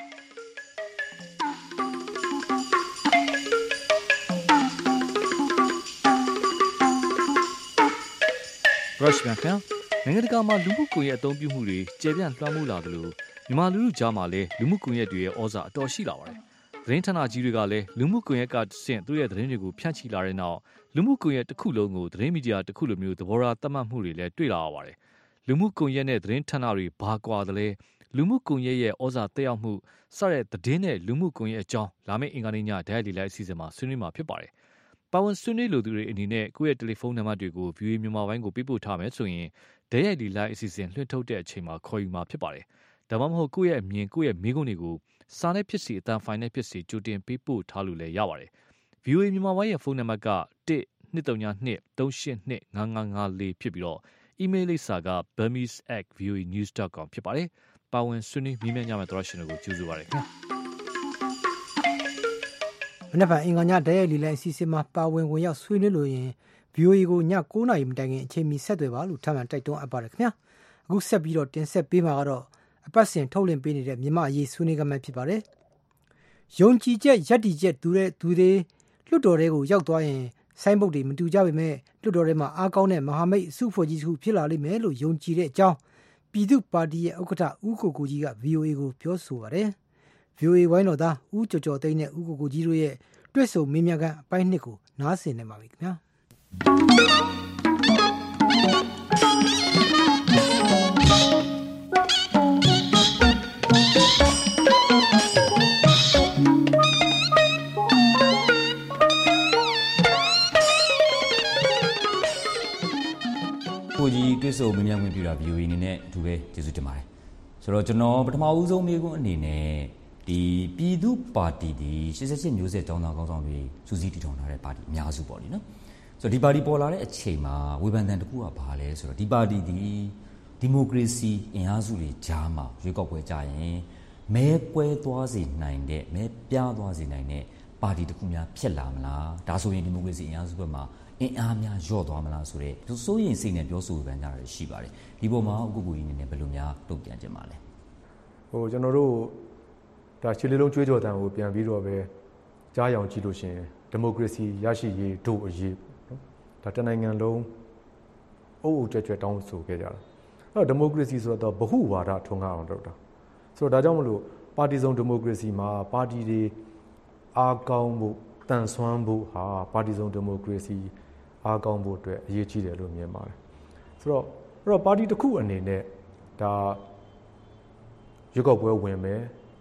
ရုရှ်ပြန်ခင်နိုင်ငံတကာမှာလူမှုကွန်ရက်အသုံးပြုမှုတွေကျေပြန့်လွှမ်းမိုးလာသလိုမြန်မာလူထုကြားမှာလည်းလူမှုကွန်ရက်တွေရဲ့ဩဇာအတော်ရှိလာပါတယ်။သတင်းဌာနကြီးတွေကလည်းလူမှုကွန်ရက်ကဆင့်သူ့ရဲ့သတင်းတွေကိုဖြန့်ချိလာတဲ့နောက်လူမှုကွန်ရက်တစ်ခုလုံးကိုသတင်းမီဒီယာတစ်ခုလိုမျိုးသဘောထားသတ်မှတ်မှုတွေလည်းတွေ့လာရပါတယ်။လူမှုကွန်ရက်နဲ့သတင်းဌာနတွေဘာကွာသလဲလူမှုကွန်ရက်ရဲ့ဩဇာသက်ရောက်မှုစတဲ့သတင်းနဲ့လူမှုကွန်ရက်အကြောင်းလာမယ့်အင်္ဂါနေ့ညဒိုင်လီလိုက်အစီအစဉ်မှာဆွေးနွေးမှာဖြစ်ပါတယ်။ပါဝင်ဆွေးနွေးလိုသူတွေအနေနဲ့ကိုယ့်ရဲ့တယ်လီဖုန်းနံပါတ်တွေကို ဗီအိုအေ မြန်မာပိုင်းကိုပေးပို့ထားမယ်ဆိုရင်ဒိုင်လီလိုက်အစီအစဉ်လွှင့်ထုတ်တဲ့အချိန်မှာခေါ်ယူမှာဖြစ်ပါတယ်။ဒါမှမဟုတ်ကိုယ့်ရဲ့အမြင်ကိုယ့်ရဲ့မိကုန်းတွေကိုစာနဲ့ဖြစ်စီအတန်ဖိုင်နဲ့ဖြစ်စီကြိုတင်ပေးပို့ထားလို့လည်းရပါတယ်။ ဗီအိုအေ မြန်မာပိုင်းရဲ့ဖုန်းနံပါတ်ကတစ်နှစ်သုံးနှစ်သုံးရှစ်နှစ်ငါးငါးငါးလေးဖြစ်ပြီးတော့အီးမေးလ်လိပ်စာက burmese at v o a news dot com ဖြစ်ပါတယ်။ပါဝင်ဆွေးနွေးမြင်းမြတ်ကြမယ့်သောရရှင်တို့ကိုကျေးဇူးပါတယ်ခင်ဗျာ။မနေ့ကအင်္ဂါညဒိုင်လီလိုက်အစီအစဉ်မှာပါဝင်ဝင်ရောက်ဆွေးနွေးလို့ရင် ဗီအိုအေ ကိုညကိုးနာရီမတိုင်ခင်အချိန်မီဆက်သွယ်ပါလို့ထပ်မံတိုက်တွန်းအပ်ပါတယ်ခင်ဗျာ။အခုဆက်ပြီးတော့တင်ဆက်ပေးမှာကတော့အပတ်စဉ်ထုတ်လင်းပေးနေတဲ့မြန်မာအရေးဆွေးနွေးကြမှာဖြစ်ပါတယ်။ယုံကြည်ချက်ယက်တီချက်သူတဲ့သူတွေလွတ်တော်တွေကိုရောက်သွားရင်ဆိုင်းဘုတ်တွေမတူကြပေမဲ့လွတ်တော်ထဲမှာအားကောင်းတဲ့မဟာမိတ်အစုဖွဲ့ကြီးစုဖြစ်လာလိမ့်မယ်လို့ယုံကြည်တဲ့အကြောင်းပြည်သူ့ပါတီရဲ့ဥက္ကဋ္ဌဦးကိုကိုကြီးက ဗီအိုအေ ကိုပြောဆိုပါတယ်။ ဗီအိုအေ ဝိုင်းတော်သားဦးကျော်ကျော်သိန်းနဲ့ဦးကိုကိုကြီးတို့ရဲ့တွေ့ဆုံမေးမြန်းခန်းအပိုင်းနှစ်ကိုနားဆင်နေပါပြီခင်ဗျာ။ကိုကြီးတွေ့ဆုံမေးမြန်းခွင့်ပြုတာ ဗီအိုအေ အနေနဲ့အထူးပဲကျေးဇူးတင်ပါတယ်ဆိုတော့ကျွန်တော်ပထမဦးဆုံးမေးခွန်းအနေနဲ့ဒီပြည်သူ့ပါတီဒီရှစ်ဆယ့်ရှစ်မျိုးဆက်ကျောင်းသားကောင်းဆောင်တွေစူးစီးတည်ထောင်ထားတဲ့ပါတီအများစုပေါ့လေနော်ဆိုတော့ဒီပါတီပေါ်လာတဲ့အချိန်မှာဝေဖန်တန်တစ်ခုကဘာလဲဆိုတော့ဒီပါတီဒီဒီမိုကရေစီအင်အားစုတွေကြားမှာရွေးကောက်ပွဲကြရင်မဲပွဲသွားစေနိုင်တဲ့မဲပြားသွားစေနိုင်တဲ့ပါတီတစ်ခုများဖြစ်လာမလားဒါဆိုရင်ဒီမိုကရေစီအင်အားစုဘက်မှာအင်အားများညော့သွားမလားဆိုတဲ့သူစိုးရင်စိတ်နဲ့ပြောဆိုကြတာရှိပါတယ်ဒီပေါ်မှာဥက္ကုကြီးအနေနဲ့ဘယ်လိုများတုံ့ပြန်ကြမှာလဲဟိုကျွန်တော်တို့ဒါခြေလေးလုံးကြွေးကြော်တန်ကိုပြန်ပြီးတော့ပဲကြားရောင်ကြည့်လို့ရှိရင်ဒီမိုကရေစီရရှိရေးတို့အရေးနော်ဒါတနိုင်ငံလုံးအုပ်အုပ်ကြွကြွတောင်းဆိုခဲ့ကြတာအဲ့တော့ဒီမိုကရေစီဆိုတော့ဗဟုဝါဒထွန်းကားအောင်လုပ်တာဆိုတော့ဒါကြောင့်မလို့ပါတီစုံဒီမိုကရေစီမှာပါတီတွေအားကောင်းဖို့တန်ဆွမ်းဖို့ဟာပါတီစုံဒီမိုကရေစီအားကောင်းဖို့အတွက်အရေးကြီးတယ်လို့မြင်ပါတယ်ဆိုတော့အဲ့တော့ပါတီတစ်ခုအနေနဲ့ဒါရွေးကောက်ပွဲဝင်မယ်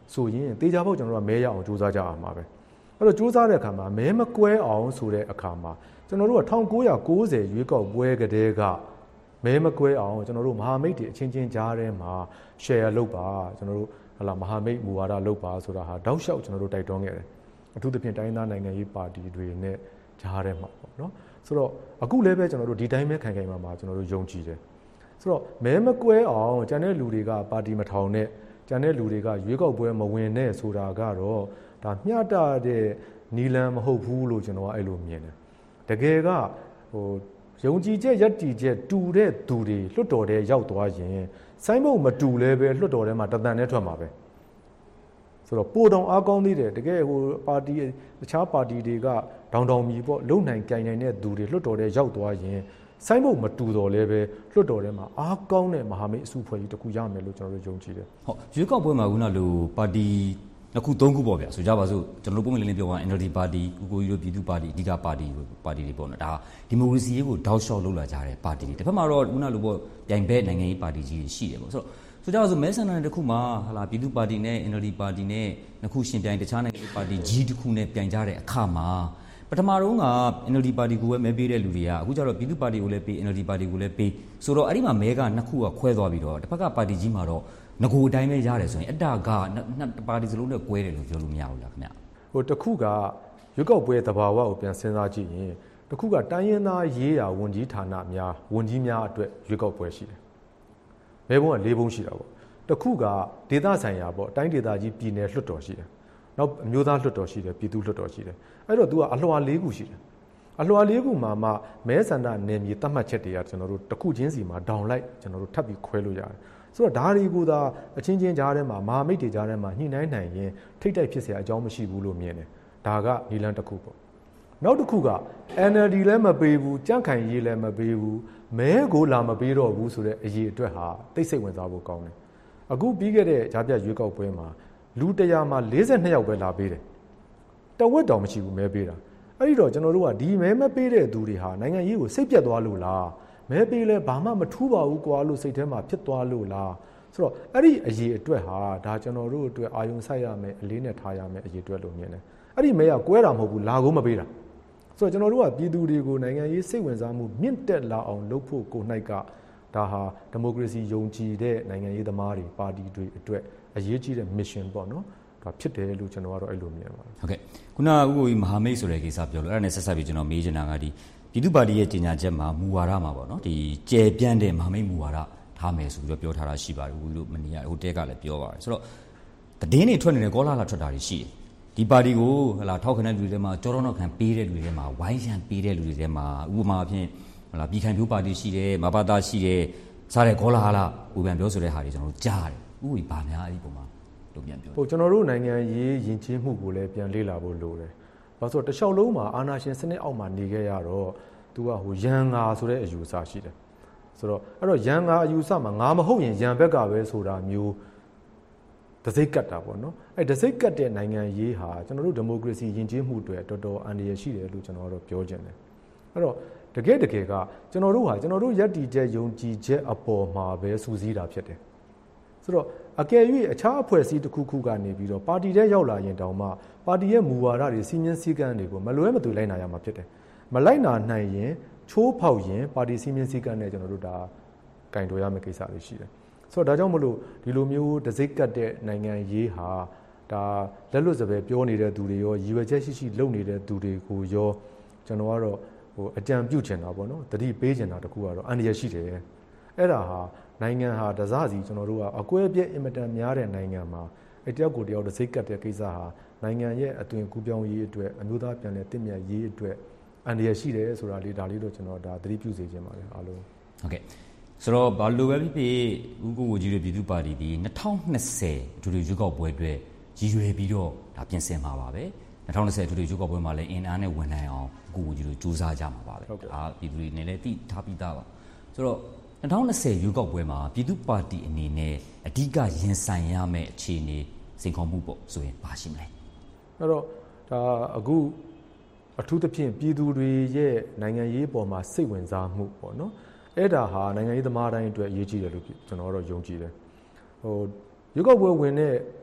ဆိုရင်တေချာဖို့ကျွန်တော်တို့ကမဲရအောင်စူးစမ်းကြအောင်ပါပဲအဲ့တော့စူးစမ်းတဲ့အခါမှာမဲမကွဲအောင်ဆိုတဲ့အခါမှာကျွန်တော်တို့က၁၉၉၀ရွေးကောက်ပွဲကတည်းကမဲမကွဲအောင်ကျွန်တော်တို့မဟာမိတ်တွေအချင်းချင်းကြားထဲမှာ share လုပ်ပါကျွန်တော်တို့ဟလာမဟာမိတ်မူဝါဒလုပ်ပါဆိုတာဟာတောက်လျှောက်ကျွန်တော်တို့တိုက်တွန်းခဲ့တယ်အထူးသဖြင့်တိုင်းသားနိုင်ငံရေးပါတီတွေနဲ့ကြားထဲမှာပေါ့နော်ဆိုတော့အခုလည်းပဲကျွန်တော်တို့ဒီတိုင်းပဲခံခံမှာမှာကျွန်တော်တို့ယုံကြည်တယ်ဆိုတော့မဲမကွဲအောင်ကျန်တဲ့လူတွေကပါတီမထောင်နဲ့ကျန်တဲ့လူတွေကရွေးကောက်ပွဲမဝင်နဲ့ဆိုတာကတော့ဒါမျှတတဲ့နီလန်မဟုတ်ဘူးလို့ကျွန်တော်ကအဲ့လိုမြင်တယ်တကယ်ကဟိုယုံကြည်ချက်ယက်တီချက်တူတဲ့သူတွေလွတ်တော်တဲ့ရောက်သွားရင်စိုင်းမုံမတူလဲပဲလွတ်တော်ထဲမှာတသန်နဲ့ထွက်မှာပဲဆိုတော့ပိုတောင်အားကောင်းသေးတယ်တကယ်ဟိုပါတီတခြားပါတီတွေကဒေါင်ဒေါင်မီပေါ့လုံနိုင်ကြိုင်နိုင်တဲ့သူတွေလွတ်တော်တဲ့ရောက်သွားရင်စိုင်းမုံမတူတော်လဲပဲလွတ်တော်ထဲမှာအားကောင်းတဲ့မဟာမိတ်အစုဖွဲ့ကြီးတစ်ခုရမယ်လို့ကျွန်တော်တို့ယုံကြည်တယ်ဟုတ်ရွေးကောက်ပွဲမှာခုနလိုပါတီနှစ်ခုသုံးခုပေါ့ဗျာဆိုကြပါစို့ကျွန်တော်တို့ပုံမှန်လေးလေးပြောပါ N L D ပါတီဦးကိုကြီးတို့ပြည်သူ့ပါတီအဓိကပါတီပါတီတွေပေါ့နော်ဒါဒီမိုကရေစီရေးကိုတောက်လျှောက်လုပ်လာကြတဲ့ပါတီတွေတစ်ဖက်မှာတော့ခုနလိုပေါ့ပြိုင်ဘက်နိုင်ငံရေးပါတီကြီးရှိတယ်ပေါ့ဆိုတော့ဆိုကြပါစို့မဲဆန္ဒနယ်တစ်ခုမှာဟာလာပြည်သူ့ပါတီနဲ့ N L D ပါတီနဲ့နှစ်ခုရှင်ပြိုင်တခြားနိုင်ငံရေးပါတီကြီးတစ်ခုနဲ့ပြိုင်ကြတဲ့အခါမှာပထမတော့က N L D ပါတီကိုပဲမဲပေးတဲ့လူတွေကအခုကျတော့ပြည်သူ့ပါတီကိုလည်းပေး N L D ပါတီကိုလည်းပေးဆိုတော့အဲ့ဒီမှာမဲကနှစ်ခုကခွဲသွားပြီးတော့တစ်ဖက်ကပါတီကြီးမှာတော့ငကိုအတိုင်းပဲရတယ်ဆိုရင်အတ္တကနှစ်ပါတီစလုံးနဲ့ကွဲတယ်လို့ပြောလို့မရဘူးလားခင်ဗျဟိုတစ်ခုကရွေးကောက်ပွဲသဘာဝကိုပြန်စဉ်းစားကြည့်ရင်တစ်ခုကတိုင်းရင်းသားရေးရာဝန်ကြီးဌာနများဝန်ကြီးများအတွက်ရွေးကောက်ပွဲရှိတယ်မဲပုံးက၄ပုံးရှိတာပေါ့တစ်ခုကဒေသဆိုင်ရာပေါ့တိုင်းဒေသကြီးပြည်နယ်လွှတ်တော်ရှိတယ်နောက်အမျိုးသားလွှတ်တော်ရှိတယ်ပြည်သူ့လွှတ်တော်ရှိတယ်အဲ့တော့ तू ကအလွှာ၄ခုရှိတယ်အလွှာ၄ခုမှာမှမဲဆန္ဒနယ်မြေသတ်မှတ်ချက်တွေကကျွန်တော်တို့တစ်ခုချင်းစီမှာဒေါင်လိုက်ကျွန်တော်တို့ထပ်ပြီးခွဲလို့ရတယ်ဆိုတော့ဒါတွေကိုသာအချင်းချင်းကြားထဲမှာမဟာမိတ်တွေကြားထဲမှာညှိနှိုင်းနိုင်ရင်ထိတ်တိုက်ဖြစ်เสียအကြောင်းမရှိဘူးလို့မြင်တယ်ဒါကနီလန်တစ်ခုပေါ့နောက်တစ်ခုက N L D လည်းမပေးဘူးကြန့်ခိုင်ရေးလည်းမပေးဘူးမဲကိုလာမပေးတော့ဘူးဆိုတဲ့အရေးအတွက်ဟာတိတ်ဆိတ်ဝင်စားဖို့ကောင်းတယ်အခုပြီးခဲ့တဲ့ဂျာပြရွေးကောက်ပွဲမှာလူတရာမှာ၄၂ယောက်ပဲလာပေးတယ်တဝက်တောင်မရှိဘူးမဲပေးတာအဲ့ဒီတော့ကျွန်တော်တို့ကဒီမဲမပေးတဲ့သူတွေဟာနိုင်ငံရေးကိုစိတ်ပြတ်သွားလို့လားမဲပေးလဲဘာမှမထူးပါဘူးကွာလို့စိတ်ထဲမှာဖြစ်သွားလို့လားဆိုတော့အဲ့ဒီအရေးအတွက်ဟာဒါကျွန်တော်တို့အတွက်အာယုံဆိုင်ရမယ်အလေးနဲ့ထားရမယ်အရေးအတွက်လို့မြင်တယ်အဲ့ဒီမဲကကွဲတာမဟုတ်ဘူးလာကိုမပေးတာဆိုတော့ကျွန်တော်တို့ကပြည်သူတွေကိုနိုင်ငံရေးစိတ်ဝင်စားမှုမြင့်တက်လာအောင်လုပ်ဖို့ကို၌ကဒါဟာဒီမိုကရေစီယုံကြည်တဲ့နိုင်ငံရေးသမားတွေပါတီတွေအတွက်အရေးကြီးတဲ့ mission ပေါ့နော်ဒါဖြစ်တယ်လို့ကျွန်တော်ကတော့အဲ့လိုမြင်ပါတယ်ဟုတ်ကဲ့ခုနကဥကိုကြီးမဟာမိတ်ဆိုတဲ့ကိစ္စပြောလို့အဲ့ဒါနဲ့ဆက်ဆက်ပြီးကျွန်တော်မေးချင်တာကဒီပြည်သူ့ပါတီရဲ့ကြေညာချက်မှာမူဝါဒမှာပေါ့နော်ဒီကျယ်ပြန့်တဲ့မဟာမိတ်မူဝါဒထားမယ်ဆိုပြီးတော့ပြောထားတာရှိပါတယ်ဦးလို့မနေရဟိုတဲကလည်းပြောပါတယ်ဆိုတော့သတင်းတွေထွက်နေတယ်ကောလာလာထွက်တာတွေရှိတယ်ဒီပါတီကိုဟလာထောက်ခံတဲ့လူတွေထဲမှာကြောတော်နောက်ခံပေးတဲ့လူတွေထဲမှာဝိုင်းရံပေးတဲ့လူတွေထဲမှာဥပမာအဖြစ်ဟလာပြည်ခိုင်ဖြိုးပါတီရှိတယ်မဘာသာရှိတယ်စားတဲ့ကောလာလာဥပံပြောဆိုတဲ့ဟာတွေကျွန်တော်တို့ကြားတယ်ဥကြီးဘာများအဲ့ဒီပုံမှာတို့ပြန်ပြောဟိုကျွန်တော်တို့နိုင်ငံရေးယဉ်ကျေးမှုကိုလည်းပြန်လေ့လာဖို့လိုတယ်ဘာလို့ဆိုတော့တခြားလုံးမှာအာဏာရှင်စနစ်အောက်မှာနေခဲ့ရတော့သူကဟိုရန်ငါဆိုတဲ့အယူအဆရှိတယ်ဆိုတော့အဲ့တော့ရန်ငါအယူအဆမှာငါမဟုတ်ရင်ရန်ဘက်ကပဲဆိုတာမျိုးတစိတ်ကတ်တာပေါ့နော်အဲ့တစိတ်ကတ်တဲ့နိုင်ငံရေးဟာကျွန်တော်တို့ဒီမိုကရေစီယဉ်ကျေးမှုတွေတော်တော်အန္တရာယ်ရှိတယ်လို့ကျွန်တော်တို့ပြောချင်တယ်အဲ့တော့တကယ်တကယ်ကကျွန်တော်တို့ဟာကျွန်တော်တို့ယက်တီချက်ယုံကြည်ချက်အပေါ်မှာပဲစူးစီးတာဖြစ်တယ်ဆိုတော့အကယ်၍အခြားအဖွဲ့အစည်းတစ်ခုခုကနေပြီးတော့ပါတီထဲရောက်လာရင်တောင်မှပါတီရဲ့မူဝါဒတွေစီမင်းစည်းကမ်းတွေကိုမလွဲမသွေလိုက်နာရမှာဖြစ်တယ်မလိုက်နာနိုင်ရင်ချိုးဖောက်ရင်ပါတီစီမင်းစည်းကမ်းနဲ့ကျွန်တော်တို့ဒါကင်တွယ်ရမယ့်ကိစ္စတွေရှိတယ်ဆိုတော့ဒါကြောင့်မလို့ဒီလိုမျိုးတစိ့ကတ်တဲ့နိုင်ငံရေးဟာဒါလက်လွတ်စပယ်ပြောနေတဲ့သူတွေရောရည်ရွယ်ချက်ရှိရှိလုပ်နေတဲ့သူတွေကိုရောကျွန်တော်ကတော့ဟိုအကြံပြုချင်တာပေါ့နော်တတိပေးချင်တာတခုကတော့အန္တရာယ်ရှိတယ်အဲ့ဒါဟာနိုင်ငံဟာတစားစီကျွန်တော်တို့ကအကွဲပြဲအင်မတန်များတဲ့နိုင်ငံမှာအတယောက်ကိုတယောက်တစိ့ကတ်တဲ့ကိစ္စဟာနိုင်ငံရဲ့အသွင်ကူးပြောင်းရေးအတွက်အမျိုးသားပြန်လည်တည်မြဲရေးအတွက်အန္တရာယ်ရှိတယ်ဆိုတာလေးဒါလေးတော့ကျွန်တော်ဒါသတိပြုစေချင်ပါတယ်အားလုံးဟုတ်ကဲ့ဆိုတော့ဘာလို့ပဲဖြစ်ဖြစ်ဦးကိုကိုကြီးတို့ပြည်သူ့ပါတီဒီ၂၀၂၀အထူးရွေးကောက်ပွဲအတွက်ရည်ရွယ်ပြီးတော့ဒါပြင်ဆင်မှာပါပဲ၂၀၂၀အထူးရွေးကောက်ပွဲမှာလည်းအင်အားနဲ့ဝင်နိုင်အောင်ကိုကိုကြီးတို့စူးစမ်းကြမှာပါပဲဒါပြည်သူတွေနေလည်းသိထားပြီးသားပါဆိုတော့၂၀၂၀ရွေးကောက်ပွဲမှာပြည်သူ့ပါတီအနေနဲ့အဓိကရင်ဆိုင်ရမယ့်အခြေအနေစိန်ခေါ်မှုပေါ့ဆိုရင်ဘာရှိမလဲအဲ့တော့ဒါအခုအထူးသဖြင့်ပြည်သူတွေရဲ့နိုင်ငံရေးပေါ်မှာစိတ်ဝင်စားမှုပေါ့နော်အဲ့ဒါဟာနိုင်ငံရေးသမားတိုင်းအတွက်အရေးကြီးတယ်လို့ကျွန်တော်တို့ယုံကြည်တယ်ဟိုရွေးကောက်ပွဲဝင်တဲ့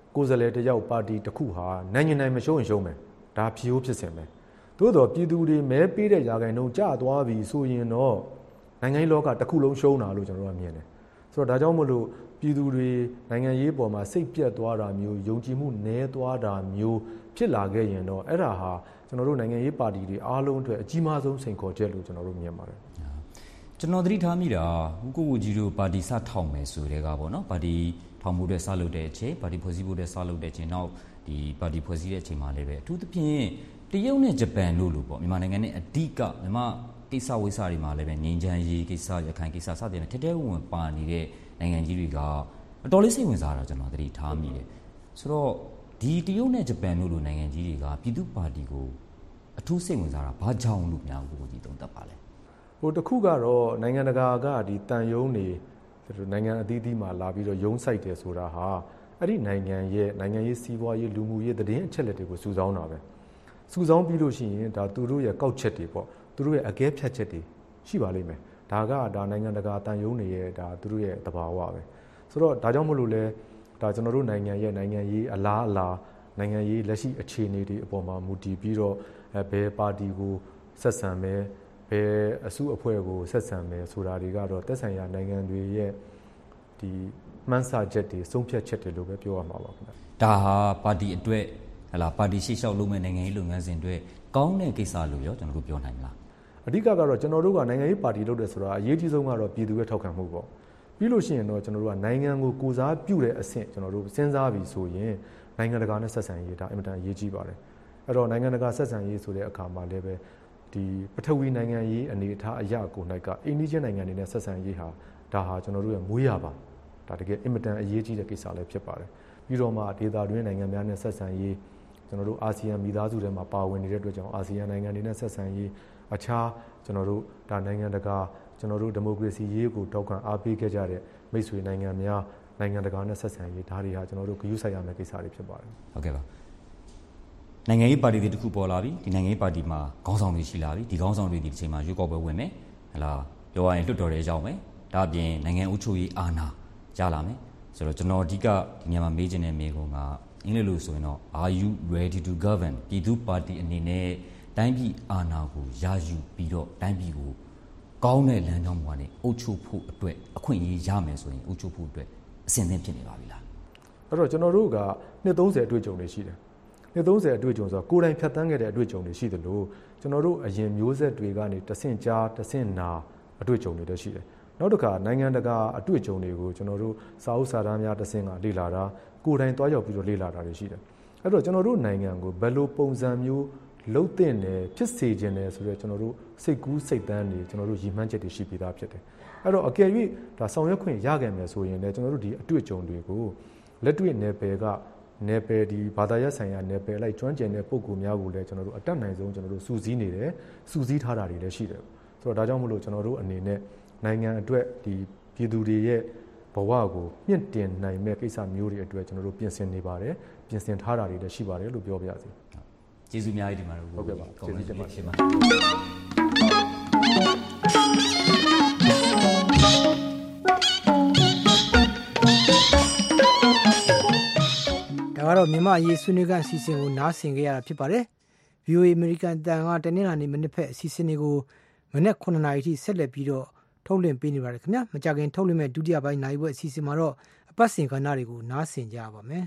ကိုယ်စားလှယ်တယောက်ပါတီတစ်ခုဟာနိုင်နိုင်မရှုံးရင်ရှုံးမယ်ဒါဖြီးဟုတ်ဖြစ်စင်ပဲသို့တော့ပြည်သူတွေမဲပေးတဲ့ຢာခိုင်နှုန်းကျသွားပြီဆိုရင်တော့နိုင်ငံရေးလောကတစ်ခုလုံးရှုံးတာလို့ကျွန်တော်တို့ကမြင်တယ်ဆိုတော့ဒါကြောင့်မို့လို့ပြည်သူတွေနိုင်ငံရေးပေါ်မှာစိတ်ပြတ်သွားတာမျိုးယုံကြည်မှုနည်းသွားတာမျိုးဖြစ်လာခဲ့ရင်တော့အဲ့ဒါဟာကျွန်တော်တို့နိုင်ငံရေးပါတီတွေအားလုံးအတွက်အကြီးမားဆုံးစိန်ခေါ်ချက်လို့ကျွန်တော်တို့မြင်ပါတယ်ကျွန်တော်သတိထားမိတာဦးကိုကိုကြီးတို့ပါတီစထောင်မယ်ဆိုတဲ့ကပေါ့နော်ပါတီထောင်မှုတဲ့စလုပ်တဲ့အချိန်ပါတီဖွဲ့စည်းဖို့တဲ့စလုပ်တဲ့အချိန်နောက်ဒီပါတီဖွဲ့စည်းတဲ့အချိန်မှာလည်းပဲအထူးသဖြင့်တရုတ်နဲ့ဂျပန်လို့လို့ပေါ့မြန်မာနိုင်ငံနဲ့အဓိကမြန်မာကိစ္စဝိစ္စတွေမှာလည်းပဲငြိမ်းချမ်းရေးကိစ္စရခိုင်ကိစ္စစတဲ့ထဲထဲဝင်ပါနေတဲ့နိုင်ငံကြီးတွေကအတော်လေးစိတ်ဝင်စားတာကျွန်တော်သတိထားမိတယ်ဆိုတော့ဒီတရုတ်နဲ့ဂျပန်လို့လို့နိုင်ငံကြီးတွေကပြည်သူ့ပါတီကိုအထူးစိတ်ဝင်စားတာဘာကြောင့်လို့များကိုကိုကြီးသုံးသပ်ပါလဲဟိုတစ်ခုကတော့နိုင်ငံတကာကဒီတန်ယုံတွေနိုင်ငံအသီးသီးမှာလာပြီးတော့ယုံဆိုင်တယ်ဆိုတာဟာအဲ့ဒီနိုင်ငံရဲ့နိုင်ငံရေးစီးပွားရေးလူမှုရေးသတင်းအချက်လက်တွေကိုစုဆောင်းတာပဲစုဆောင်းပြီးလို့ရှိရင်ဒါသူတို့ရဲ့ကောက်ချက်တွေပေါ့သူတို့ရဲ့အကဲဖြတ်ချက်တွေရှိပါလိမ့်မယ်ဒါကဒါနိုင်ငံတကာတန်ယုံတွေရဲ့ဒါသူတို့ရဲ့သဘာဝပဲဆိုတော့ဒါကြောင့်မလို့လဲဒါကျွန်တော်တို့နိုင်ငံရဲ့နိုင်ငံရေးအလားအလာနိုင်ငံရေးလက်ရှိအခြေအနေတွေအပေါ်မှာမူတည်ပြီးတော့ဘယ်ပါတီကိုဆက်ဆံမယ်ဘယ်အစုအဖွဲ့ကိုဆက်ဆံမယ်ဆိုတာတွေကတော့သက်ဆိုင်ရာနိုင်ငံတွေရဲ့ဒီမှန်းဆချက်တွေဆုံးဖြတ်ချက်တွေလို့ပဲပြောရမှာပါခင်ဗျဒါဟာပါတီအတွက်ဟလာပါတီရှေ့လျှောက်လုပ်မဲ့နိုင်ငံရေးလုပ်ငန်းစဉ်တွေကောင်းတဲ့ကိစ္စလို့ရောကျွန်တော်တို့ပြောနိုင်မလားအဓိကကတော့ကျွန်တော်တို့ကနိုင်ငံရေးပါတီလုပ်တယ်ဆိုတာအရေးကြီးဆုံးကတော့ပြည်သူရဲ့ထောက်ခံမှုပေါ့ပြီးလို့ရှိရင်တော့ကျွန်တော်တို့ကနိုင်ငံကိုကိုစားပြုတဲ့အဆင့်ကျွန်တော်တို့စဉ်းစားပြီးဆိုရင်နိုင်ငံတကာနဲ့ဆက်ဆံရေးဒါအင်မတန်အရေးကြီးပါတယ်အဲ့တော့နိုင်ငံတကာဆက်ဆံရေးဆိုတဲ့အခါမှာလည်းပဲဒီပထဝီနိုင်ငံရေးအနေအထားအရာကိုနိုင်ကအိန္ဒိယနိုင်ငံတွေနဲ့ဆက်ဆံရေးဟာဒါဟာကျွန်တော်တို့ရဲ့မွေးရပါဒါတကယ်အင်မတန်အရေးကြီးတဲ့ကိစ္စလည်းဖြစ်ပါတယ်ပြီးတော့မှဒေသတွင်းနိုင်ငံများနဲ့ဆက်ဆံရေးကျွန်တော်တို့အာဆီယံမိသားစုထဲမှာပါဝင်နေတဲ့အတွက်ကြောင့်အာဆီယံနိုင်ငံတွေနဲ့ဆက်ဆံရေးအခြားကျွန်တော်တို့ဒါနိုင်ငံတကာကျွန်တော်တို့ဒီမိုကရေစီရေးကိုတောက်ခံအားပေးခဲ့ကြတဲ့မိတ်ဆွေနိုင်ငံများနိုင်ငံတကာနဲ့ဆက်ဆံရေးဒါတွေဟာကျွန်တော်တို့ဂရုစိုက်ရမယ့်ကိစ္စတွေဖြစ်ပါတယ်ဟုတ်ကဲ့ပါနိုင်ငံရေးပါတီတွေတခုပေါ်လာပြီဒီနိုင်ငံရေးပါတီမှာခေါင်းဆောင်တွေရှိလာပြီဒီခေါင်းဆောင်တွေဒီတစ်ချိန်မှာရွေးကောက်ပွဲဝင်မယ်ဟလာပြောရရင်လွှတ်တော်တွေရောက်မယ်ဒါအပြင်နိုင်ငံအုပ်ချုပ်ရေးအာဏာရလာမယ်ဆိုတော့ကျွန်တော်အဓိကဒီညမှာမေးချင်တဲ့မေးခွန်းကအင်္ဂလိပ်လိုဆိုရင်တော့ Are you ready to govern ပြည်သူ့ပါတီအနေနဲ့တိုင်းပြည်အာဏာကိုရယူပြီးတော့တိုင်းပြည်ကိုကောင်းတဲ့လမ်းကြောင်းပေါ်ကနေအုပ်ချုပ်ဖို့အတွက်အခွင့်အရေးရမယ်ဆိုရင်အုပ်ချုပ်ဖို့အတွက်အဆင်သင့်ဖြစ်နေပါပြီလားအဲ့တော့ကျွန်တော်တို့ကနှစ်သုံးဆယ်အတွေ့အကြုံတွေရှိတယ်နှစ်သုံးဆယ်အတွေ့အကြုံဆိုတော့ကိုယ်တိုင်ဖြတ်သန်းခဲ့တဲ့အတွေ့အကြုံတွေရှိတယ်လို့ကျွန်တော်တို့အရင်မျိုးဆက်တွေကနေတဆင့်ကြားတဆင့်နာအတွေ့အကြုံတွေလည်းရှိတယ်နောက်တစ်ခါနိုင်ငံတကာအတွေ့အကြုံတွေကိုကျွန်တော်တို့စာအုပ်စာတမ်းများတဆင့်ကလေ့လာတာကိုယ်တိုင်တွားရောက်ပြီးတော့လေ့လာတာတွေရှိတယ်အဲ့တော့ကျွန်တော်တို့နိုင်ငံကိုဘယ်လိုပုံစံမျိုးလှုပ်တဲ့နယ်ဖြစ်စေခြင်းနယ်ဆိုတော့ကျွန်တော်တို့စိတ်ကူးစိတ်တန်းတွေကျွန်တော်တို့ရည်မှန်းချက်တွေရှိပြီးသားဖြစ်တယ်အဲ့တော့အကယ်၍ဒါဆောင်ရွက်ခွင့်ရခဲ့မယ်ဆိုရင်လည်းကျွန်တော်တို့ဒီအတွေ့အကြုံတွေကိုလက်တွေ့နယ်ပယ်ကနယ်ပယ်ဒီဘာသာရပ်ဆိုင်ရာနယ်ပယ်လိုက်ကျွမ်းကျင်တဲ့ပုံကူများကိုလည်းကျွန်တော်တို့အတက်နိုင်ဆုံးကျွန်တော်တို့စူးစီးနေတယ်စူးစီးထားတာတွေလည်းရှိတယ်ဆိုတော့ဒါကြောင့်မလို့ကျွန်တော်တို့အနေနဲ့နိုင်ငံအတွက်ဒီပြည်သူတွေရဲ့ဘဝကိုမြင့်တင်နိုင်မဲ့ကိစ္စမျိုးတွေအတွက်ကျွန်တော်တို့ပြင်ဆင်နေပါတယ်ပြင်ဆင်ထားတာတွေလည်းရှိပါတယ်လို့ပြောပြရစီကျေးဇူးအများကြီးတင်ပါတယ်ဟုတ်ကဲ့ပါကျေးဇူးတင်ပါတယ်ရှင်ပါဒါကတော့မြန်မာအရေးဆွေးနွေးကန်အစီအစဉ်ကိုနားဆင်ကြရတာဖြစ်ပါတယ် ဗီအိုအေ American တန်ကတနင်္လာနေ့မနေ့ဖက်အစီအစဉ်တွေကိုမနေ့ခုနှစ်နာရီထိဆက်လက်ပြီးတော့ထုတ်လွှင့်ပေးနေပါတယ်ခင်ဗျာမကြခင်ထုတ်လွှင့်မဲ့ဒုတိယပိုင်းနိုင်ပွဲအစီအစဉ်မှာတော့အပတ်စဉ်ကဏ္ဍတွေကိုနားဆင်ကြပါမယ်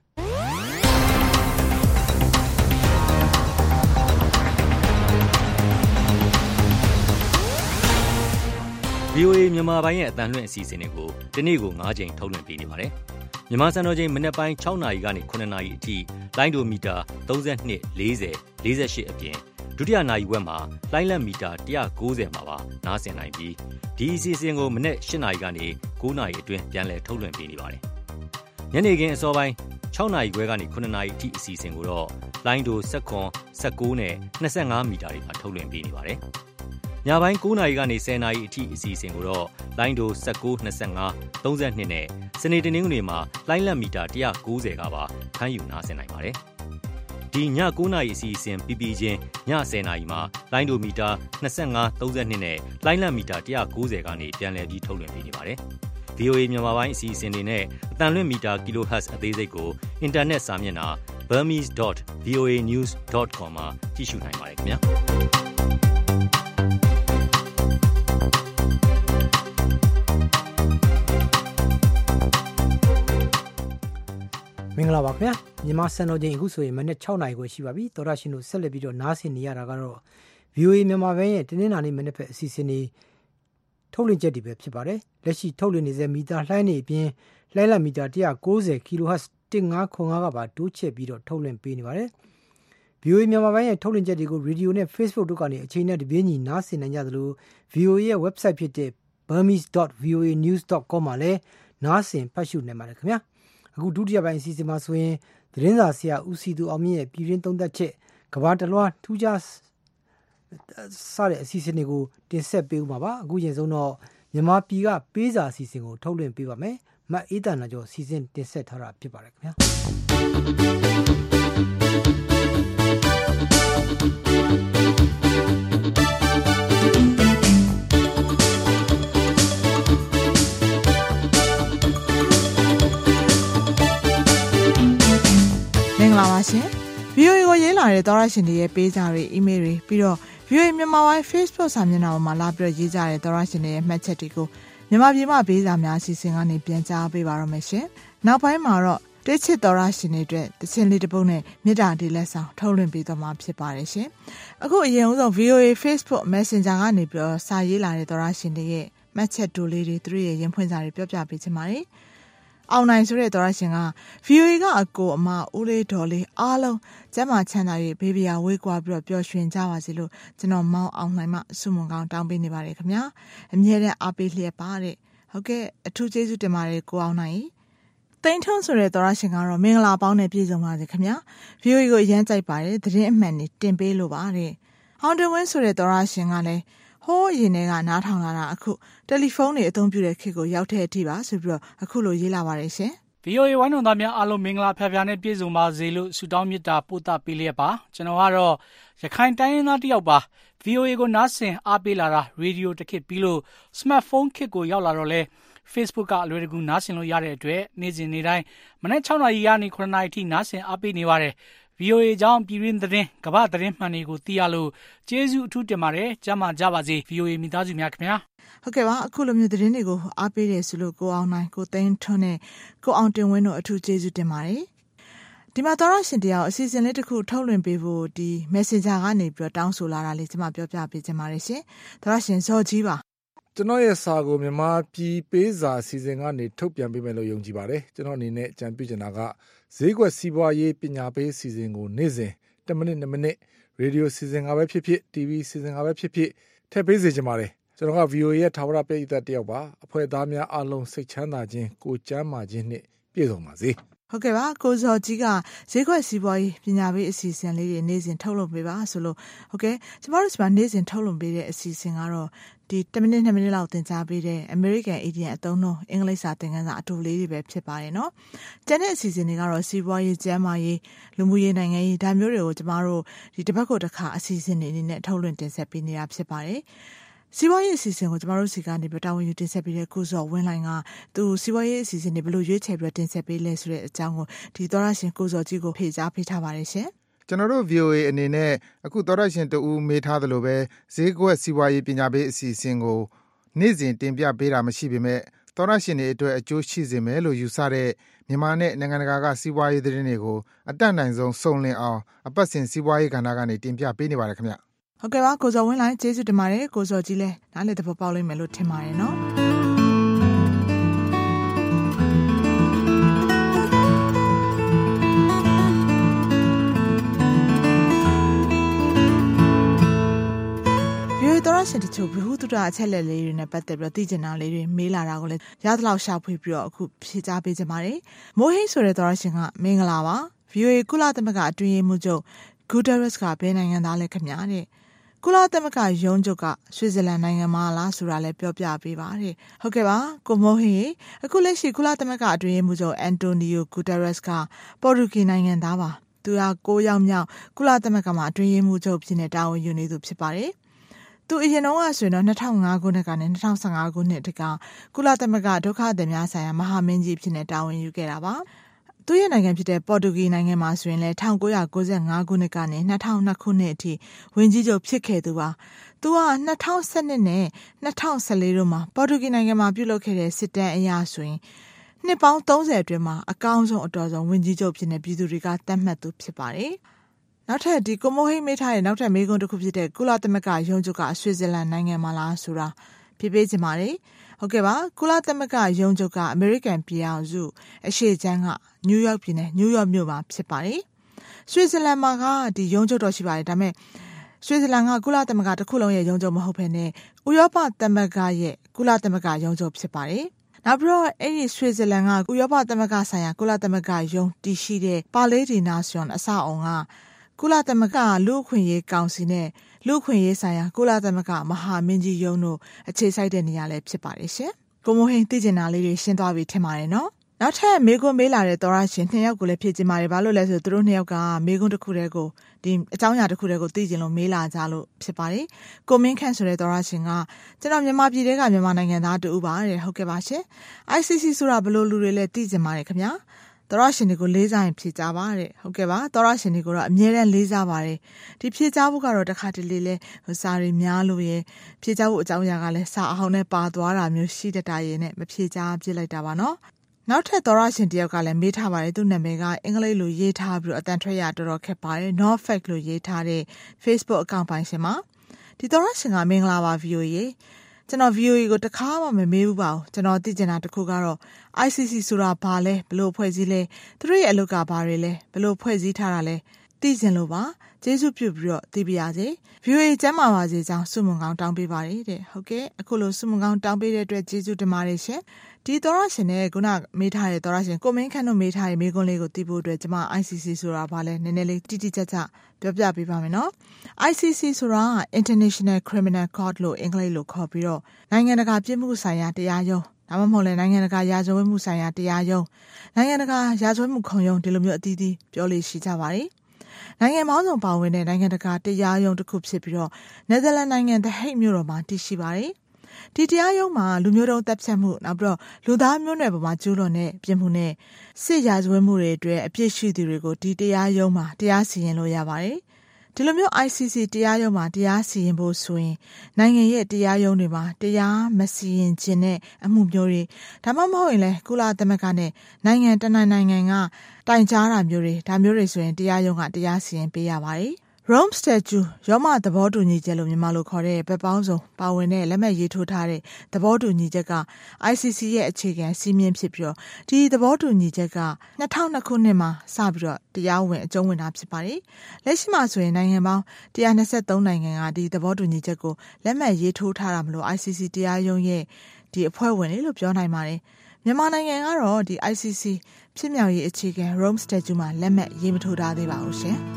ဗီအိုအေ မြန်မာပိုင်းရဲ့အသံလွှင့်အစီအစဉ်တွေကိုဒီနေ့ကို၅ချိန်ထုတ်လွှင့်ပေးနေပါတယ်။မြန်မာစံတော်ချိန်မနက်ပိုင်း၆နာရီကနေ၇နာရီအထိလိုင်းဒိုမီတာ၃၂ ၄၀ ၄၈အပြင်ဒုတိယနာရီဝက်မှာလိုင်းလက်မီတာ၁၉၀မှာပါနားဆင်နိုင်ပြီးဒီအစီအစဉ်ကိုမနက်၈နာရီကနေ၉နာရီအတွင်းပြန်လည်ထုတ်လွှင့်ပေးနေပါတယ်။ညနေခင်းအစောပိုင်း၆နာရီခွဲကနေ၇နာရီအထိအစီအစဉ်ကိုတော့လိုင်းဒို၁၇ ၁၉နဲ့၂၅မီတာတွေမှာထုတ်လွှင့်ပေးနေပါတယ်။ညပိုင်း၉နာရီကနေ၁၀နာရီအထိအစီအစဉ်ကိုတော့လိုင်းဒို၁၉ ၂၅ ၃၂နဲ့စနေတနင်္ဂနွေမှာလိုင်းလက်မီတာ၁၉၀ကပါဖမ်းယူနားဆင်နိုင်ပါတယ်။ဒီည၉နာရီအစီအစဉ်ပြီးပြီးချင်းည၁၀နာရီမှာလိုင်းဒိုမီတာ၂၅ ၃၂နဲ့လိုင်းလက်မီတာ၁၉၀ကနေပြန်လည်ပြီးထုတ်လွှင့်ပေးနေပါတယ်။ဗွီအိုအေ မြန်မာပိုင်းအစီအစဉ်တွေနဲ့အသံလွှင့်မီတာ kilohertz အသေးစိတ်ကိုအင်တာနက်စာမျက်နှာ burmese dot v o a news dot com မှာကြည့်ရှုနိုင်ပါတယ်ခင်ဗျာမင်္ဂလာပါခင်ဗျာမြန်မာစံတော်ချိန်အခုဆိုရင်မနေ့၆နာရီကိုရှိပါပြီသောရရှင်တို့ဆက်လက်ပြီးတော့နားဆင်နေရတာကတော့ ဗွီအိုအေ မြန်မာပိုင်းရဲ့တင်းနှာနေမနေ့ဖက်အစီအစဉ်တွေထုတ်လွှင့်ချက်တွေပဲဖြစ်ပါတယ်လက်ရှိထုတ်လွှင့်နေတဲ့မီတာလှိုင်းနေအပြင်လှိုင်းလက်မီတာone ninety ကီလိုဟတ်ဇ်one five four fiveကပါတိုးချဲ့ပြီးတော့ထုတ်လွှင့်ပေးနေပါတယ် ဗွီအိုအေ မြန်မာပိုင်းရဲ့ထုတ်လွှင့်ချက်တွေကိုရေဒီယိုနဲ့ Facebook တို့ကနေအချိန်နဲ့တပြေးညီနားဆင်နိုင်ကြသလို ဗွီအိုအေ ရဲ့ website ဖြစ်တဲ့ burmese dot v o a news dot com မှာလည်းနားဆင်ဖတ်ရှုနိုင်ပါတယ်ခင်ဗျာအခုဒုတိယပိုင်းအစီအစဉ်မှာဆိုရင်သတင်းစာဆရာဦးစီသူအောင်မြင့်ရဲ့ပြည်တွင်းသုံးသပ်ချက်ကမ္ဘာတလွှားထူးခြားစတဲ့အစီအစဉ်တွေကိုတင်ဆက်ပေးဦးမှာပါအခုရင်ဆုံးတော့မြန်မာပြည်ကပေးစာအစီအစဉ်ကိုထုတ်လွှင့်ပေးပါမယ်မတ်အေးတန်နာကျော်အစီအစဉ်တင်ဆက်ထားတာဖြစ်ပါတယ်ခင်ဗျာမင်္ဂလာပါရှင် ဗွီအိုအေ ကိုရေးလာတဲ့သောရရှင်တွေရဲ့ပေးစာတွေအီးမေးလ်တွေပြီးတော့ ဗွီအိုအေ မြန်မာပိုင်း Facebook စာမျက်နှာပေါ်မှာလာပြီးတော့ရေးကြတဲ့သောရရှင်တွေရဲ့မှတ်ချက်တွေကိုမြန်မာပြည်မှာပေးစာများအစီအစဉ်ကနေပြန်ကြားပေးပါရမယ်ရှင်နောက်ပိုင်းမှာတော့တွေ့ချစ်သောရရှင်တွေအတွက်တခြင်းလေးတစ်ပုဒ်နဲ့မေတ္တာတေလက်ဆောင်ထုတ်လွှင့်ပေးသွားမှာဖြစ်ပါတယ်ရှင်အခုအရင်ဆုံး ဗွီအိုအေ Facebook Messenger ကနေပြီးတော့စာရေးလာတဲ့သောရရှင်တွေရဲ့မှတ်ချက်တိုလေးတွေသူတို့ရဲ့ရင်ဖွင့်စာတွေပြောပြပေးချင်ပါတယ်အောင်နိုင်ဆိုတဲ့သောရရှင်က ဗွီအိုအေ ကအကိုအမဦးလေးဒေါ်လေးအားလုံးကျမ်းမာချမ်းသာ၍ဘေးပြာဝေးကွာပြီးတော့ပျော်ရွှင်ကြပါစေလို့ကျွန်တော်မောင်းအောင်နိုင်မှဆုမွန်ကောင်းတောင်းပေးနေပါတယ်ခင်ဗျာအမြဲတမ်းအားပေးလျက်ပါတဲ့ဟုတ်ကဲ့အထူးကျေးဇူးတင်ပါတယ်ကိုအောင်နိုင်တိန်ထုံးဆိုတဲ့သောရရှင်ကတော့မင်္ဂလာပေါင်းနဲ့ပြည့်စုံပါစေခင်ဗျာ ဗွီအိုအေ ကိုအရမ်းကြိုက်ပါတယ်သတင်းအမှန်တွေတင်ပေးလို့ပါတဲ့ဟောင်းတဝင်းဆိုတဲ့သောရရှင်ကလည်းဟိုးအရင်ကနားထောင်လာတာအခုတယ်လီဖုန်းတွေအသုံးပြုတဲ့ခေတ်ကိုရောက်တဲ့အထိပါဆိုပြီးတော့အခုလိုရေးလာပါတယ်ရှင်ဗွီအိုအေ ဝိုင်းတော်သားများအားလုံးမင်္ဂလာဖျားဖျားနဲ့ပြည့်စုံပါစေလို့ဆုတောင်းမေတ္တာပို့သပေးလျက်ပါကျွန်တော်ကတော့ရခိုင်တိုင်းရင်းသားတစ်ယောက်ပါ ဗွီအိုအေ ကိုနားဆင်အားပေးလာတာရေဒီယိုတစ်ခေတ်ပြီးလို့စမတ်ဖုန်းခေတ်ကိုရောက်လာတော့လဲ Facebook ကအလွယ်တကူနားဆင်လို့ရတဲ့အတွက်နေ့စဉ်နေ့တိုင်းမနေ့၆နာရီကနေ9နာရီထိနားဆင်အားပေးနေပါတယ် ဗွီအိုအေ ကြောင့်ပြည်တွင်းသတင်းကမ္ဘာသတင်းမှန်တွေကိုသိရလို့ကျေးဇူးအထူးတင်ပါတယ်ကြမ်းမာကြပါစေ ဗွီအိုအေ မိသားစုများခင်ဗျာဟုတ်ကဲ့ပါအခုလိုမျိုးသတင်းတွေကိုအားပေးတယ်ဆိုလို့ကိုအောင်နိုင်ကိုသိန်းထွန်းနဲ့ကိုအောင်တင်ဝင်းတို့အထူးကျေးဇူးတင်ပါတယ်ဒီမှာသောရရှင်တရားအစီအစဉ်လေးတစ်ခုထုတ်လွှင့်ပေးဖို့ဒီ Messenger ကနေပြီးတော့တောင်းဆိုလာတာလေးကျွန်မပြောပြပေးချင်ပါတယ်ရှင်သောရရှင်ဇော်ကြီးပါကျွန်တော်ရဲ့စာကိုမြန်မာပြည်ပေးစာအစီအစဉ်ကနေထုတ်ပြန်ပေးမယ်လို့ယုံကြည်ပါတယ်ကျွန်တော်အနေနဲ့အကြံပြုချင်တာကဈေးကွက်စီးပွားရေးပညာပေးအစီအစဉ်ကိုနေ့စဉ်tenမိနစ်twoမိနစ်ရေဒီယိုအစီအစဉ်ကပဲဖြစ်ဖြစ် တီဗီ အစီအစဉ်ကပဲဖြစ်ဖြစ်ထည့်ပေးစေချင်ပါတယ်ကျွန်တော်က ဗွီအိုအေ ရဲ့ထာဝရပရိသတ်တယောက်ပါအဖွဲ့သားများအားလုံးစိတ်ချမ်းသာခြင်းကိုယ်ကျန်းမာခြင်းနဲ့ပြည့်စုံပါစေဟုတ်ကဲ့ပါကိုဇော်ကြီးကဈေးကွက်စီးပွားရေးပညာပေးအစီအစဉ်လေးတွေနေ့စဉ်ထုတ်လုပ်ပေးပါဆိုလို့ဟုတ်ကဲ့ကျမတို့ဒီမှာနေ့စဉ်ထုတ်လုပ်ပေးတဲ့အစီအစဉ်ကတော့ဒီtenမိနစ်twoမိနစ်လောက်သင်ကြားပေးတဲ့ American Indian အသုံးနှုန်းအင်္ဂလိပ်စာသင်ခန်းစာအတူလေးတွေပဲဖြစ်ပါတယ်နော်ကျန်တဲ့အစီအစဉ်တွေကတော့စီးပွားရေးကျန်းမာရေးလူမှုရေးနိုင်ငံရေးဒါမျိုးတွေကိုကျမတို့ဒီတစ်ပတ်ကိုတစ်ခါအစီအစဉ်တွေအနေနဲ့ထုတ်လွှင့်တင်ဆက်ပေးနေတာဖြစ်ပါတယ်စီးပွားရေးအစီအစဉ်ကိုကျမတို့စီကနေပြတာဝန်ယူတင်ဆက်ပေးတဲ့ကိုဇော်ဝင်းလိုင်ကသူစီးပွားရေးအစီအစဉ်တွေဘယ်လိုရွေးချယ်ပြီးတင်ဆက်ပေးလဲဆိုတဲ့အကြောင်းကိုဒီသောရရှင်ကိုဇော်ကြီးကိုဖေကြားပေးထားပါတယ်ရှင်ကျွန်တော်တို့ ဗွီအိုအေ အနေနဲ့အခုသောရရှင်တူဦးမေးထားသလိုပဲဈေးကွက်စီးပွားရေးပညာပေးအစီအစဉ်ကိုနေ့စဉ်တင်ပြပေးတာမရှိပေမဲ့သောရရှင်တွေအတွက်အကျိုးရှိစေမယ်လို့ယူဆတဲ့မြန်မာနဲ့နိုင်ငံတကာကစီးပွားရေးသတင်းတွေကိုအတတ်နိုင်ဆုံးစုံလင်အောင်အပတ်စဉ်စီးပွားရေးကဏ္ဍကနေတင်ပြပေးနေပါတယ်ခင်ဗျဟုတ်ကဲ့ပါကိုဇော်ဝင်းလိုင်ကျေးဇူးတင်ပါတယ်ကိုဇော်ကြီးလည်းနားလည်သဘောပေါက်လိမ့်မယ်လို့ထင်ပါတယ်နော်သောရရှင်တချို့ဘ ഹു တုဒအချက်လက်လေးတွေနဲ့ပတ်သက်ပြီးတော့သိကျင်တာလေးတွေမေးလာတာကိုလည်းရသလောက်ရှာဖွေပြီးတော့အခုဖြေကြားပေးကြပါတယ်မိုးဟိဆိုတဲ့သောရရှင်ကမင်္ဂလာပါ ဗွီအိုအေ ကုလသမဂ္ဂအတွင်းရေးမှူးချုပ်ဂူတာရက်စ်ကဘယ်နိုင်ငံသားလဲခင်ဗျာတဲ့ကုလသမဂ္ဂရုံးချုပ်ကဆွစ်ဇာလန်နိုင်ငံမှာလားဆိုတာလည်းပြောပြပေးပါတဲ့ဟုတ်ကဲ့ပါကိုမိုးဟိအခုလက်ရှိကုလသမဂ္ဂအတွင်းရေးမှူးချုပ်အန်တိုနီယိုဂူတာရက်စ်ကပေါ်တူဂီနိုင်ငံသားပါသူက၉ယောက်မြောက်ကုလသမဂ္ဂမှာအတွင်းရေးမှူးချုပ်ဖြစ်နေတာဝန်ယူနေသူဖြစ်ပါတယ်သူအရင်တော့ဆိုရင်တော့၂၀၀၅ခုနှစ်ကနေ၂၀၁၅ခုနှစ်တကကုလသမဂ္ဂဒုက္ခသည်များဆိုင်ရာမဟာမင်းကြီးဖြစ်နေတာဝန်ယူခဲ့တာပါသူရဲ့နိုင်ငံဖြစ်တဲ့ပေါ်တူဂီနိုင်ငံမှာဆိုရင်လည်း၁၉၉၅ခုနှစ်ကနေ၂၀၀၂ခုနှစ်အထိဝန်ကြီးချုပ်ဖြစ်ခဲ့သူပါသူက၂၀၁၂နဲ့၂၀၁၄တို့မှာပေါ်တူဂီနိုင်ငံမှာပြုလုပ်ခဲ့တဲ့စစ်တမ်းအရဆိုရင်နှစ်ပေါင်းသုံးဆယ်အတွင်းမှာအကောင်းဆုံးအတော်ဆုံးဝန်ကြီးချုပ်ဖြစ်နေပြည်သူတွေကသတ်မှတ်သူဖြစ်ပါတယ်နောက်ထပ်ဒီကိုမိုဟိမေးထားတဲ့နောက်ထပ်မေးခွန်းတစ်ခုဖြစ်တဲ့ကုလသမဂ္ဂရုံးချုပ်ကဆွစ်ဇာလန်နိုင်ငံမှာလားဆိုတာပြပေးချင်ပါတယ်ဟုတ်ကဲ့ပါကုလသမဂ္ဂရုံးချုပ်ကအမေရိကန်ပြည်ထောင်စုအရှေ့ခြမ်းကနယူးယောက်ပြည်နယ်နယူးယောက်မြို့မှာဖြစ်ပါတယ်ဆွစ်ဇာလန်မှာကဒီရုံးချုပ်တော့ရှိပါတယ်ဒါပေမဲ့ဆွစ်ဇာလန်ကကုလသမဂ္ဂတစ်ခုလုံးရဲ့ရုံးချုပ်မဟုတ်ဘဲနဲ့ဥရောပသမဂ္ဂရဲ့ကုလသမဂ္ဂရုံးချုပ်ဖြစ်ပါတယ်နောက်ပြီးတော့အဲ့ဒီဆွစ်ဇာလန်ကဥရောပသမဂ္ဂဆိုင်ရာကုလသမဂ္ဂရုံးတည်ရှိတဲ့ပါလေဒီနာရှွန်အဆောက်အုံကကုလသမဂ္ဂလူ့အခွင့်အရေးကောင်စီနဲ့လူ့အခွင့်အရေးဆိုင်ရာကုလသမဂ္ဂမဟာမင်းကြီးရုံးတို့အခြေစိုက်တဲ့နေရာလည်းဖြစ်ပါတယ်ရှင်။ကိုမိုဟိန်းသိကျင်တာလေးတွေရှင်းသွားပြီထင်ပါတယ်နော်။နောက်ထပ်မေကွန်းမေးလာတဲ့သောရရှင်နှစ်ယောက်ကိုလည်းဖြည့်ချင်ပါတယ်။ဘာလို့လဲဆိုသူတို့နှစ်ယောက်ကမေကွန်းတစ်ခုတည်းကိုဒီအကြောင်းအရာတစ်ခုတည်းကိုသိကျင်လို့မေးလာကြလို့ဖြစ်ပါတယ်။ကိုမင်းခန့်ဆိုတဲ့သောရရှင်ကကျွန်တော်မြန်မာပြည်ထဲကမြန်မာနိုင်ငံသားတူပါတဲ့ဟုတ်ကဲ့ပါရှင်။ I C C ဆိုတာဘလို့လူတွေလည်းသိကျင်ပါတယ်ခင်ဗျာ။သောရရှင်တွေကိုလေးစားရင်ဖြေကြပါတဲ့ဟုတ်ကဲ့ပါသောရရှင်တွေကိုတော့အမြဲတမ်းလေးစားပါတယ်ဒီဖြေကြဖို့ကတော့တစ်ခါတလေလဲစာရီများလို့ရဖြေကြဖို့အကြောင်းအရာကလည်းစာအဟောင်းနဲ့ပါသွားတာမျိုးရှိတတ်တာရင်နဲ့မဖြေကြပြစ်လိုက်တာပါနော်နောက်ထပ်သောရရှင်တယောက်ကလည်းမေးထားပါတယ်သူ့နာမည်ကအင်္ဂလိပ်လိုရေးထားပြီးတော့အတန်ထွက်ရတော်တော်ခက်ပါတယ် not fact လို့ရေးထားတဲ့ Facebook အကောင့်ပိုင်းရှင်မှာဒီသောရရှင်ကမင်္ဂလာပါ V O Aကျွန်တော် V O A ကိုတခါမှမမေးဘူးပါဘူးကျွန်တော်သိချင်တာတစ်ခုကတော့ I C C ဆိုတာဘာလဲဘလို့ဖွဲ့စည်းလဲသူတို့ရဲ့အလုပ်ကဘာတွေလဲဘလို့ဖွဲ့စည်းထားတာလဲသိချင်လို့ပါကျေးဇူးပြုပြီးတော့သိပါရစေ V O A ကျမ်းမာပါစေကြောင်းဆုမွန်ကောင်းတောင်းပေးပါတယ်တဲ့ဟုတ်ကဲ့အခုလိုဆုမွန်ကောင်းတောင်းပေးတဲ့အတွက်ကျေးဇူးတင်ပါတယ်ရှင်ဒီသောရရှင်နဲ့ခုနမေးထားတဲ့သောရရှင်ကိုမင်းခန့်တို့မေးထားတဲ့မေးခွန်းလေးကိုသိဖို့အတွက်ကျွန်မ I C C ဆိုတာဘာလဲနည်းနည်းလေးတိတိကျကျပြောပြပေးပါမယ်နော် I C C ဆိုတာ International Criminal Court လို့အင်္ဂလိပ်လိုခေါ်ပြီးတော့နိုင်ငံတကာပြစ်မှုဆိုင်ရာတရားရုံးဒါမှမဟုတ်လဲနိုင်ငံတကာရာဇဝတ်မှုဆိုင်ရာတရားရုံးနိုင်ငံတကာရာဇဝတ်မှုခုံရုံးဒီလိုမျိုးအသီးသီးပြောလို့ရှိကြပါတယ်နိုင်ငံပေါင်းစုံပါဝင်တဲ့နိုင်ငံတကာတရားရုံးတစ်ခုဖြစ်ပြီးတော့နယ်သာလန်နိုင်ငံ The Hague မြို့တော်မှာတည်ရှိပါတယ်ဒီတရားရုံးမှာလူမျိုးတုံးတပ်ဖြတ်မှုနောက်ပြီးတော့လူသားမျိုးနွယ်ပေါ်မှာကျူးလွန်တဲ့ပြစ်မှုနဲ့စစ်ရာဇဝတ်မှုတွေအတွက်အပြစ်ရှိသူတွေကိုဒီတရားရုံးမှာတရားစီရင်လို့ရပါတယ်ဒီလိုမျိုး I C C တရားရုံးမှာတရားစီရင်ဖို့ဆိုရင်နိုင်ငံရဲ့တရားရုံးတွေမှာတရားမစီရင်ခြင်းနဲ့အမှုမျိုးတွေဒါမှမဟုတ်ရင်လည်းကုလသမဂ္ဂနဲ့နိုင်ငံတနိုင်နိုင်ငံကတိုင်ကြားတာမျိုးတွေဒါမျိုးတွေဆိုရင်တရားရုံးကတရားစီရင်ပေးရပါတယ်Rome Statute ရောမသဘောတူညီချက်လို့မြန်မာလိုခေါ်တဲ့ဘက်ပေါင်းစုံပါဝင်တဲ့လက်မှတ်ရေးထိုးထားတဲ့သဘောတူညီချက်က I C C ရဲ့အခြေခံစည်းမျဉ်းဖြစ်ပြီးတော့ဒီသဘောတူညီချက်က၂၀၀၂ခုနှစ်မှာစပြီးတော့တရားဝင်အကျုံးဝင်တာဖြစ်ပါတယ်။လက်ရှိမှာဆိုရင်နိုင်ငံပေါင်း၁၂၃နိုင်ငံကဒီသဘောတူညီချက်ကိုလက်မှတ်ရေးထိုးထားတာမလို့ I C C တရားရုံးရဲ့ဒီအဖွဲ့ဝင်တွေလို့ပြောနိုင်ပါတယ်။မြန်မာနိုင်ငံကတော့ဒီ I C C ဖြစ်မြောက်ရေးအခြေခံ Rome Statute မှာလက်မှတ်ရေးမထိုးထားသေးပါဘူးရှင်။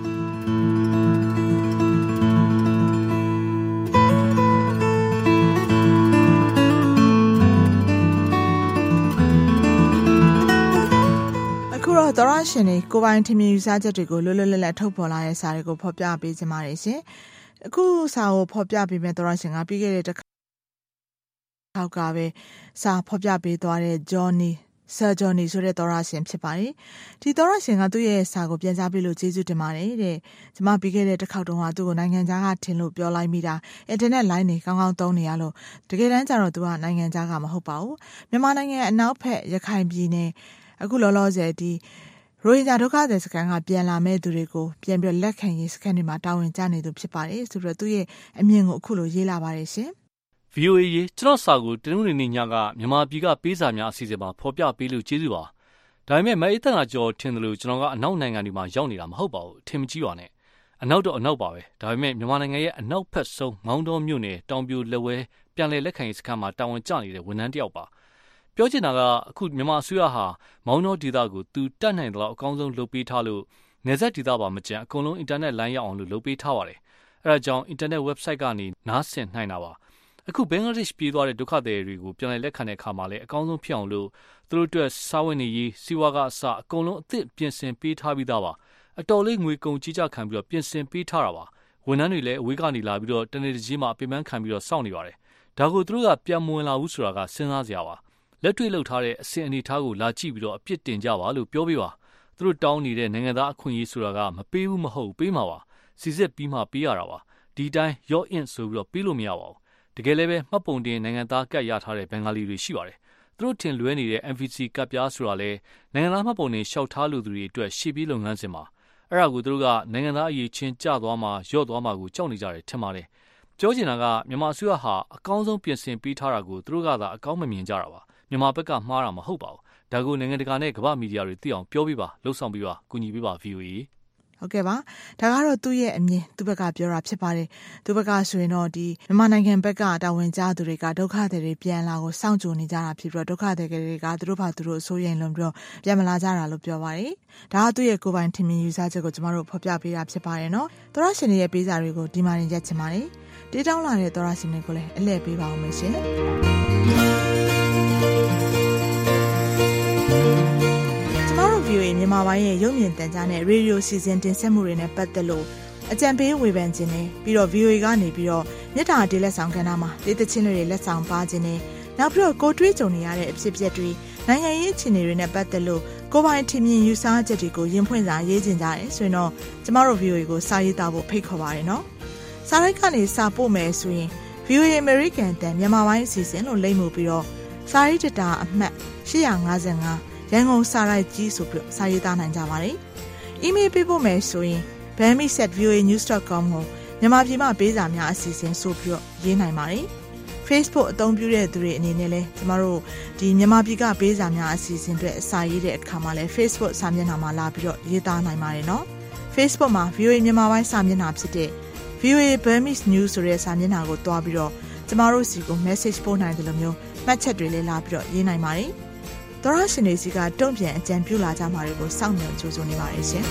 သောရရှင်တွေကိုပိုင်ထင်မြင်ယူဆချက်တွေကိုလွတ်လွတ်လပ်လပ်ထုတ်ဖော်လာတဲ့စာတွေကိုဖော်ပြပေးကြပါတယ်ရှင်။အခုစာကိုဖော်ပြပေးမဲ့သောရရှင်ကပြီးခဲ့တဲ့တစ်ခါကပဲစာဖော်ပြပေးသွားတဲ့ Johnny Sir Johnny ဆိုတဲ့သောရရှင်ဖြစ်ပါတယ်။ဒီသောရရှင်ကသူ့ရဲ့စာကိုပြန်ကြားပေးလို့ကျေးဇူးတင်ပါတယ်တဲ့။ကျွန်မပြီးခဲ့တဲ့တစ်ခေါက်တုန်းကသူ့ကိုနိုင်ငံခြားကထင်လို့ပြောလိုက်မိတာအင်တာနက်လိုင်းတွေကောင်းကောင်းသုံးနေရလို့တကယ်တမ်းကျတော့သူကနိုင်ငံခြားကမဟုတ်ပါဘူး။မြန်မာနိုင်ငံအနောက်ဘက်ရခိုင်ပြည်နယ်အခုလောလောဆယ်ဒီရိုဟင်ဂျာဒုက္ခသည်စခန်းကပြန်လာမဲ့သူတွေကိုပြန်ပြီးလက်ခံရေးစခန်းတွေမှာတာဝန်ကျနေသူဖြစ်ပါတယ်ဆိုတော့သူရဲ့အမြင်ကိုအခုလိုရေးလာပါတယ်ရှင် V O A ရေကျွန်တော်စာကိုတနင်္ဂနွေနေ့ညကမြန်မာပြည်ကပေးစာများအစီအစဉ်မှာဖော်ပြပေးလို့ကျေးဇူးပါဒါပေမဲ့မအေးတန်ကကြော်ထင်တယ်လို့ကျွန်တော်ကအနောက်နိုင်ငံတွေမှာရောက်နေတာမဟုတ်ပါဘူးထင်မကြီးပါနဲ့အနောက်တော့အနောက်ပါပဲဒါပေမဲ့မြန်မာနိုင်ငံရဲ့အနောက်ဘက်ဆုံးမောင်းတော်မြို့နယ်တောင်ပြိုလက်ဝဲပြန်လည်လက်ခံရေးစခန်းမှာတာဝန်ကျနေတဲ့ဝန်ထမ်းတစ်ယောက်ပါပြောချင်တာကအခုမြန်မာအစိုးရဟာမောင်းတော်ဒေသကိုသူတတ်နိုင်တယ်လို့အကောင်းဆုံးလုပ်ပေးထားလို့နေဆက်ဒေသပါမကျန်အကုန်လုံးအင်တာနက်လိုင်းရအောင်လို့လုပ်ပေးထားပါတယ်အဲဒါကြောင့်အင်တာနက် website ကနေနားဆင်နိုင်တာပါအခုဘင်္ဂလားဒေ့ရှ်ပြည်သွားတဲ့ဒုက္ခသည်တွေကိုပြန်လည်လက်ခံတဲ့အခါမှာလည်းအကောင်းဆုံးဖြစ်အောင်လို့သူတို့အတွက်စာဝင်နေရေးစီဝါကအစအကုန်လုံးအသစ်ပြင်ဆင်ပေးထားပြီးသားပါအတော်လေးငွေကုန်ကြီးကြခံပြီးတော့ပြင်ဆင်ပေးထားတာပါဝန်ထမ်းတွေလည်းအဝေးကနေလာပြီးတော့တနေ့တစ်ကြီးမှအပင်ပန်းခံပြီးတော့စောင့်နေပါတယ်ဒါကိုသူတို့ကပြန်မဝင်လာဘူးဆိုတာကစဉ်းစားစရာပါလက်တွေ့လှုပ်ထားတဲ့အစဉ်အနေထားကိုလာကြည့်ပြီးတော့အပြစ်တင်ကြပါလို့ပြောပြပါသူတို့တောင်းနေတဲ့နိုင်ငံသားအခွင့်အရေးဆိုတာကမပေးဘူးမဟုတ်ပေးမှာပါစီစစ်ပြီးမှပေးရတာပါဒီတိုင်းရော့အင်ဆိုပြီးတော့ပေးလို့မရပါဘူးတကယ်လည်းပဲမှတ်ပုံတင်နိုင်ငံသားကတ်ရထားတဲ့ဘင်္ဂါလီတွေရှိပါတယ်သူတို့ထင်လွဲနေတဲ့ M V C ကတ်ပြားဆိုတာလဲနိုင်ငံသားမှတ်ပုံတင်လျှောက်ထားလူသူတွေအတွက်ရှေ့ပြေးလုပ်ငန်းစဉ်မှာအဲ့ဒါကိုသူတို့ကနိုင်ငံသားအရေးချင်းကျသွားမှရော့သွားမှကိုကြောက်နေကြတယ်ထင်ပါတယ်ပြောချင်တာကမြန်မာအစိုးရဟာအကောင်းဆုံးပြင်ဆင်ပေးထားတာကိုသူတို့ကသာအကောင်းမမြင်ကြတာပါမြန်မာဘက်ကမှားတာမဟုတ်ပါဘူးဒါကိုနိုင်ငံတကာနဲ့ကမ္ဘာမီဒီယာတွေသိအောင်ပြောပြပါလှုပ်ဆောင်ပြပါကူညီပြပါ V O A ဟုတ်ကဲ့ပါဒါကတော့သူ့ရဲ့အမြင်သူ့ဘက်ကပြောတာဖြစ်ပါတယ်သူ့ဘက်ကဆိုရင်တော့ဒီမြန်မာနိုင်ငံဘက်ကတာဝန်ကျသူတွေကဒုက္ခသည်တွေပြန်လာကိုစောင့်ကြိုနေကြတာဖြစ်ပြီးတော့ဒုက္ခသည်တွေကသူတို့ဘာသူတို့အစိုးရလွန်ပြီးတော့ပြန်မလာကြတာလို့ပြောပါတယ်ဒါကသူ့ရဲ့ကိုယ်ပိုင်ထင်မြင်ယူဆချက်ကိုကျမတို့ဖော်ပြပေးတာဖြစ်ပါတယ်နော်သောရရှင်ရဲ့ပေးစာတွေကိုဒီမှာရင်ရက်ချင်ပါတယ်တေးတောင်းလာတဲ့သောရရှင်တွေကိုလည်းအလှည့်ပေးပါအောင်မယ်ရှင်ဗီအိုအေမြန်မာပိုင်းရဲ့ရုပ်မြင်သံကြားနဲ့ရေဒီယိုစီစဉ်တင်ဆက်မှုတွေနဲ့ပတ်သက်လို့အကြံပေးဝေဖန်ခြင်းနဲ့ပြီးတော့ ဗီအိုအေ ကနေပြီးတော့မြစ်တာတေးလက်ဆောင်ကဏ္ဍမှာတေးသချင်းတွေလက်ဆောင်ပါခြင်းနဲ့နောက်ပြီးတော့ကိုတွေးကြုံနေရတဲ့အဖြစ်အပျက်တွေနိုင်ငံရေးအခြေအနေတွေနဲ့ပတ်သက်လို့ကိုယ်ပိုင်ထင်မြင်ယူဆချက်တွေကိုရင်ဖွင့်စာရေးခြင်းကြတယ်ဆိုရင်တော့ကျမတို့ ဗီအိုအေ ကိုစာရေးသားဖို့ဖိတ်ခေါ်ပါရနော်စာရိုက်ကနေစာပို့မယ်ဆိုရင် ဗီအိုအေ American တန်မြန်မာပိုင်းအစီအစဉ်လို့လိမ့်မှုပြီးတော့စာရေးတတာအမှတ်၈၅၅ရန်ကုန်စာရိုက်ကြီးဆိုပြီးစာရေးသားနိုင်ကြပါတယ်။ email ပေးဖို့မယ်ဆိုရင် burmese at v o a news dot com ကိုမြန်မာပြည်မှာပေးစာများအစီအစဉ်ဆိုပြီးတော့ရေးနိုင်ပါတယ်။ Facebook အသုံးပြုတဲ့သူတွေအနေနဲ့လည်းကျမတို့ဒီမြန်မာပြည်ကပေးစာများအစီအစဉ်တွေအစာရေးတဲ့အခါမှာလည်း Facebook စာမျက်နှာမှာလာပြီးတော့ရေးသားနိုင်ပါတယ်နော်။ Facebook မှာ ဗီအိုအေ မြန်မာပိုင်းစာမျက်နှာဖြစ်တဲ့ ဗီအိုအေ Burmese News ဆိုတဲ့စာမျက်နှာကိုတွားပြီးတော့ကျမတို့စီကို message ပို့နိုင်တယ်လို့မျိုးမှတ်ချက်တွေလည်းလာပြီးတော့ရေးနိုင်ပါတယ်။သောရရှင်တွေစီကတုံ့ပြန်အကြံပြုလာကြမှာတွေကိုစောင့်မျှော်ကြိုးစားနေပါရရှင်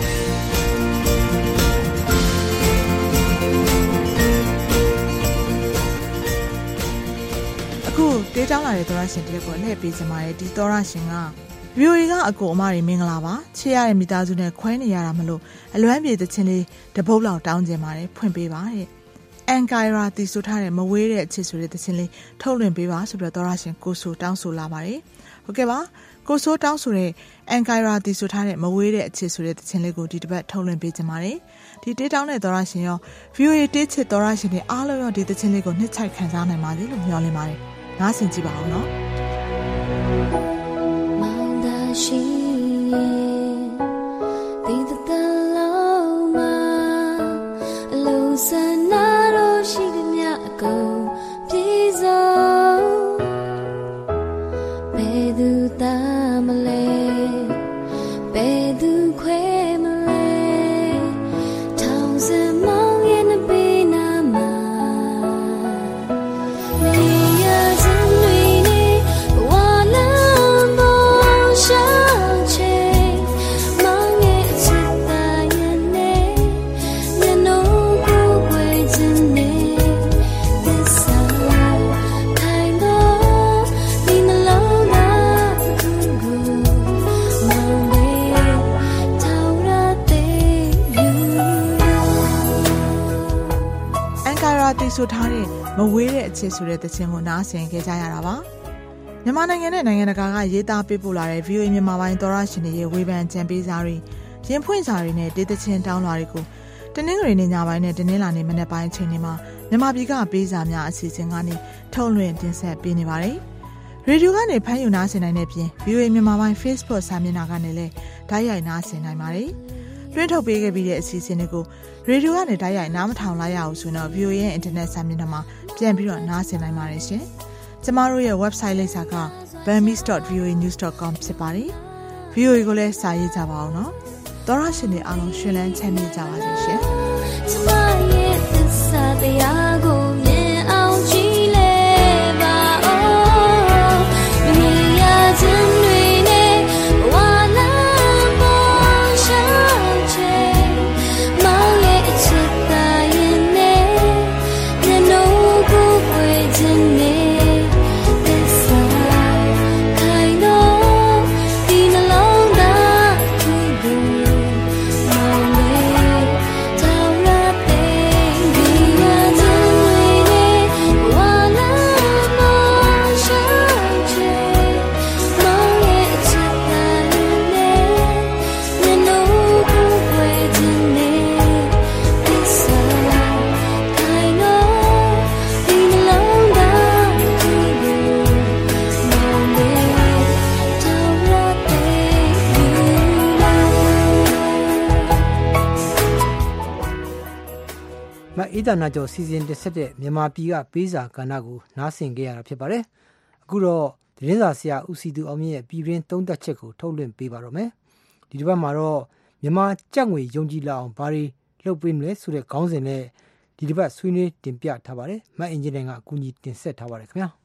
အခုတေးတောင်းလာတဲ့သောရရှင်တရက်ကိုလှည့်ပေးကြပါရဲ့ဒီသောရရှင်က ဗီအိုအေ ကအကိုအမတွေမင်္ဂလာပါချစ်ရတဲ့မိသားစုနဲ့ခွဲနေရတာမလို့အလွမ်းပြေတဲ့ချင်းလေးတပုတ်လောက်တောင်းကျင်ပါတယ်ဖွင့်ပေးပါတဲ့အန်ကိုင်ရာတီဆိုထားတဲ့မဝေးတဲ့အချစ်ဆိုတဲ့သချင်းလေးထုတ်လွှင့်ပေးပါဆိုပြီးတော့သောရရှင်ကိုဆိုတောင်းဆိုလာပါတယ်ဟုတ်ကဲ့ပါကိုဆိုးတောင်းဆိုတဲ့အန်ကိုင်ရာတီဆိုထားတဲ့မဝေးတဲ့အချစ်ဆိုတဲ့သချင်းလေးကိုဒီတစ်ပတ်ထုတ်လွှင့်ပေးကြပါတယ်ဒီတေးတောင်းတဲ့သောရရှင်ရော ဗီအိုအေ တေးချစ်သောရရှင်တွေအားလုံးရောဒီသချင်းလေးကိုနှစ်ချိုက်ခံစားနိုင်ပါစေလို့မျှော်လင့်ပါတယ်နားဆင်ကြည့်ပါဦးနော်မောင်သာရှိဒီတလုံးမှာအလုံးစနာတော့ရှိကြမြအကုန်ပြေဆုံးဘယ်သူသာမလဲဘယ်သူခွဲမလဲထောင်စမောင်းရဲ့နဘေးနာမှာနေရစံတွေနဲ့ဝါလမ်းပေါ်ရှောင်းချေမောင်းရဲ့အချစ်သားရဲ့နဲ့မျက်နှာကိုဝဲခြင်းနဲ့သစ္စာခိုင်တော့ဒီနှလုံးသားကိုမောင်းလေးထောင်ရတဲ့ယူအန်ကာရာတီဆိုထားတဲ့မဝေးတဲ့အချစ်ဆိုတဲ့သချင်းကိုနားဆင်ခဲ့ကြရတာပါမြန်မာနိုင်ငံနဲ့နိုင်ငံတကာကရေးသားပေးပို့လာတဲ့ ဗီအိုအေ မြန်မာပိုင်းသောရရှင်တွေရဲ့ဝေဖန်ကြံပေးစာတွေရင်ဖွင့်စာတွေနဲ့တေးသချင်းတောင်းလာတွေကိုတနင်္ဂနွေနေ့ညပိုင်းနဲ့တနင်္လာနေ့မနက်ပိုင်းအချိန်တွေမှာမြန်မာပြည်ကပေးစာများအစီအစဉ်ကနေထုတ်လွှင့်တင်ဆက်ပေးနေပါတယ်ရေဒီယိုကနေဖမ်းယူနားဆင်နိုင်တဲ့ပြင် ဗီအိုအေ မြန်မာပိုင်း Facebook စာမျက်နှာကနေလည်းဓာတ်ရိုက်နားဆင်နိုင်ပါတယ်လွှင့်ထုတ်ပေးခဲ့ပြီးတဲ့အစီအစဉ်တွေကိုရေဒီယိုကနေဓာတ်ရိုက်နားမထောင်လိုက်ရအောင်ဆိုတော့ ဗီအိုအေ ရဲ့ internet စာမျက်နှာမှာပြန်ပြီးတော့နားဆင်နိုင်ပါတယ်ရှင်ကျမတို့ရဲ့ website လိပ်စာက burmese dot v o a news dot com ဖြစ်ပါတယ် ဗီအိုအေ ကိုလည်းစာရေးကြပါအောင်နော်သောရရှင်တွေအားလုံးရှင်လန်းချမ်းမြေ့ကြပါစေရှင်ကျမရဲ့သစ္စာတရားကိုမြင်အောင်ကြည့်လဲပါဦးမြင်ရခြင်းတွေနဲ့ဝါလမ်းပေါ်ရှောင်းချေမောင်ရဲ့အချစ်သားရဲ့နဲ့မျက်နှာကိုဝဲခြင်းနဲ့အေးသာနာကျော်စီစဉ်တက်ဆက်တဲ့မြန်မာပြည်ကပေးစာကဏ္ဍကိုနားဆင်ကြရတာဖြစ်ပါတယ်။အခုတော့သတင်းစာဆရာဦးစီသူအောင်မြင့်ရဲ့ပြည်တွင်းသုံးသပ်ချက်ကိုထုတ်လွှင့်ပေးပါတော့မယ်။ဒီတစ်ပတ်မှာတော့မြန်မာကြက်ငွေယုံကြည်လာအောင်ဘာတွေလုပ်ပေးမလဲဆိုတဲ့ခေါင်းစဉ်နဲ့ဒီတစ်ပတ်ဆွေးနွေးတင်ပြထားပါတယ်။မတ်အင်ဂျင်နယ်ကအကူအညီတင်ဆက်ထားပါတယ်ခင်ဗျာ။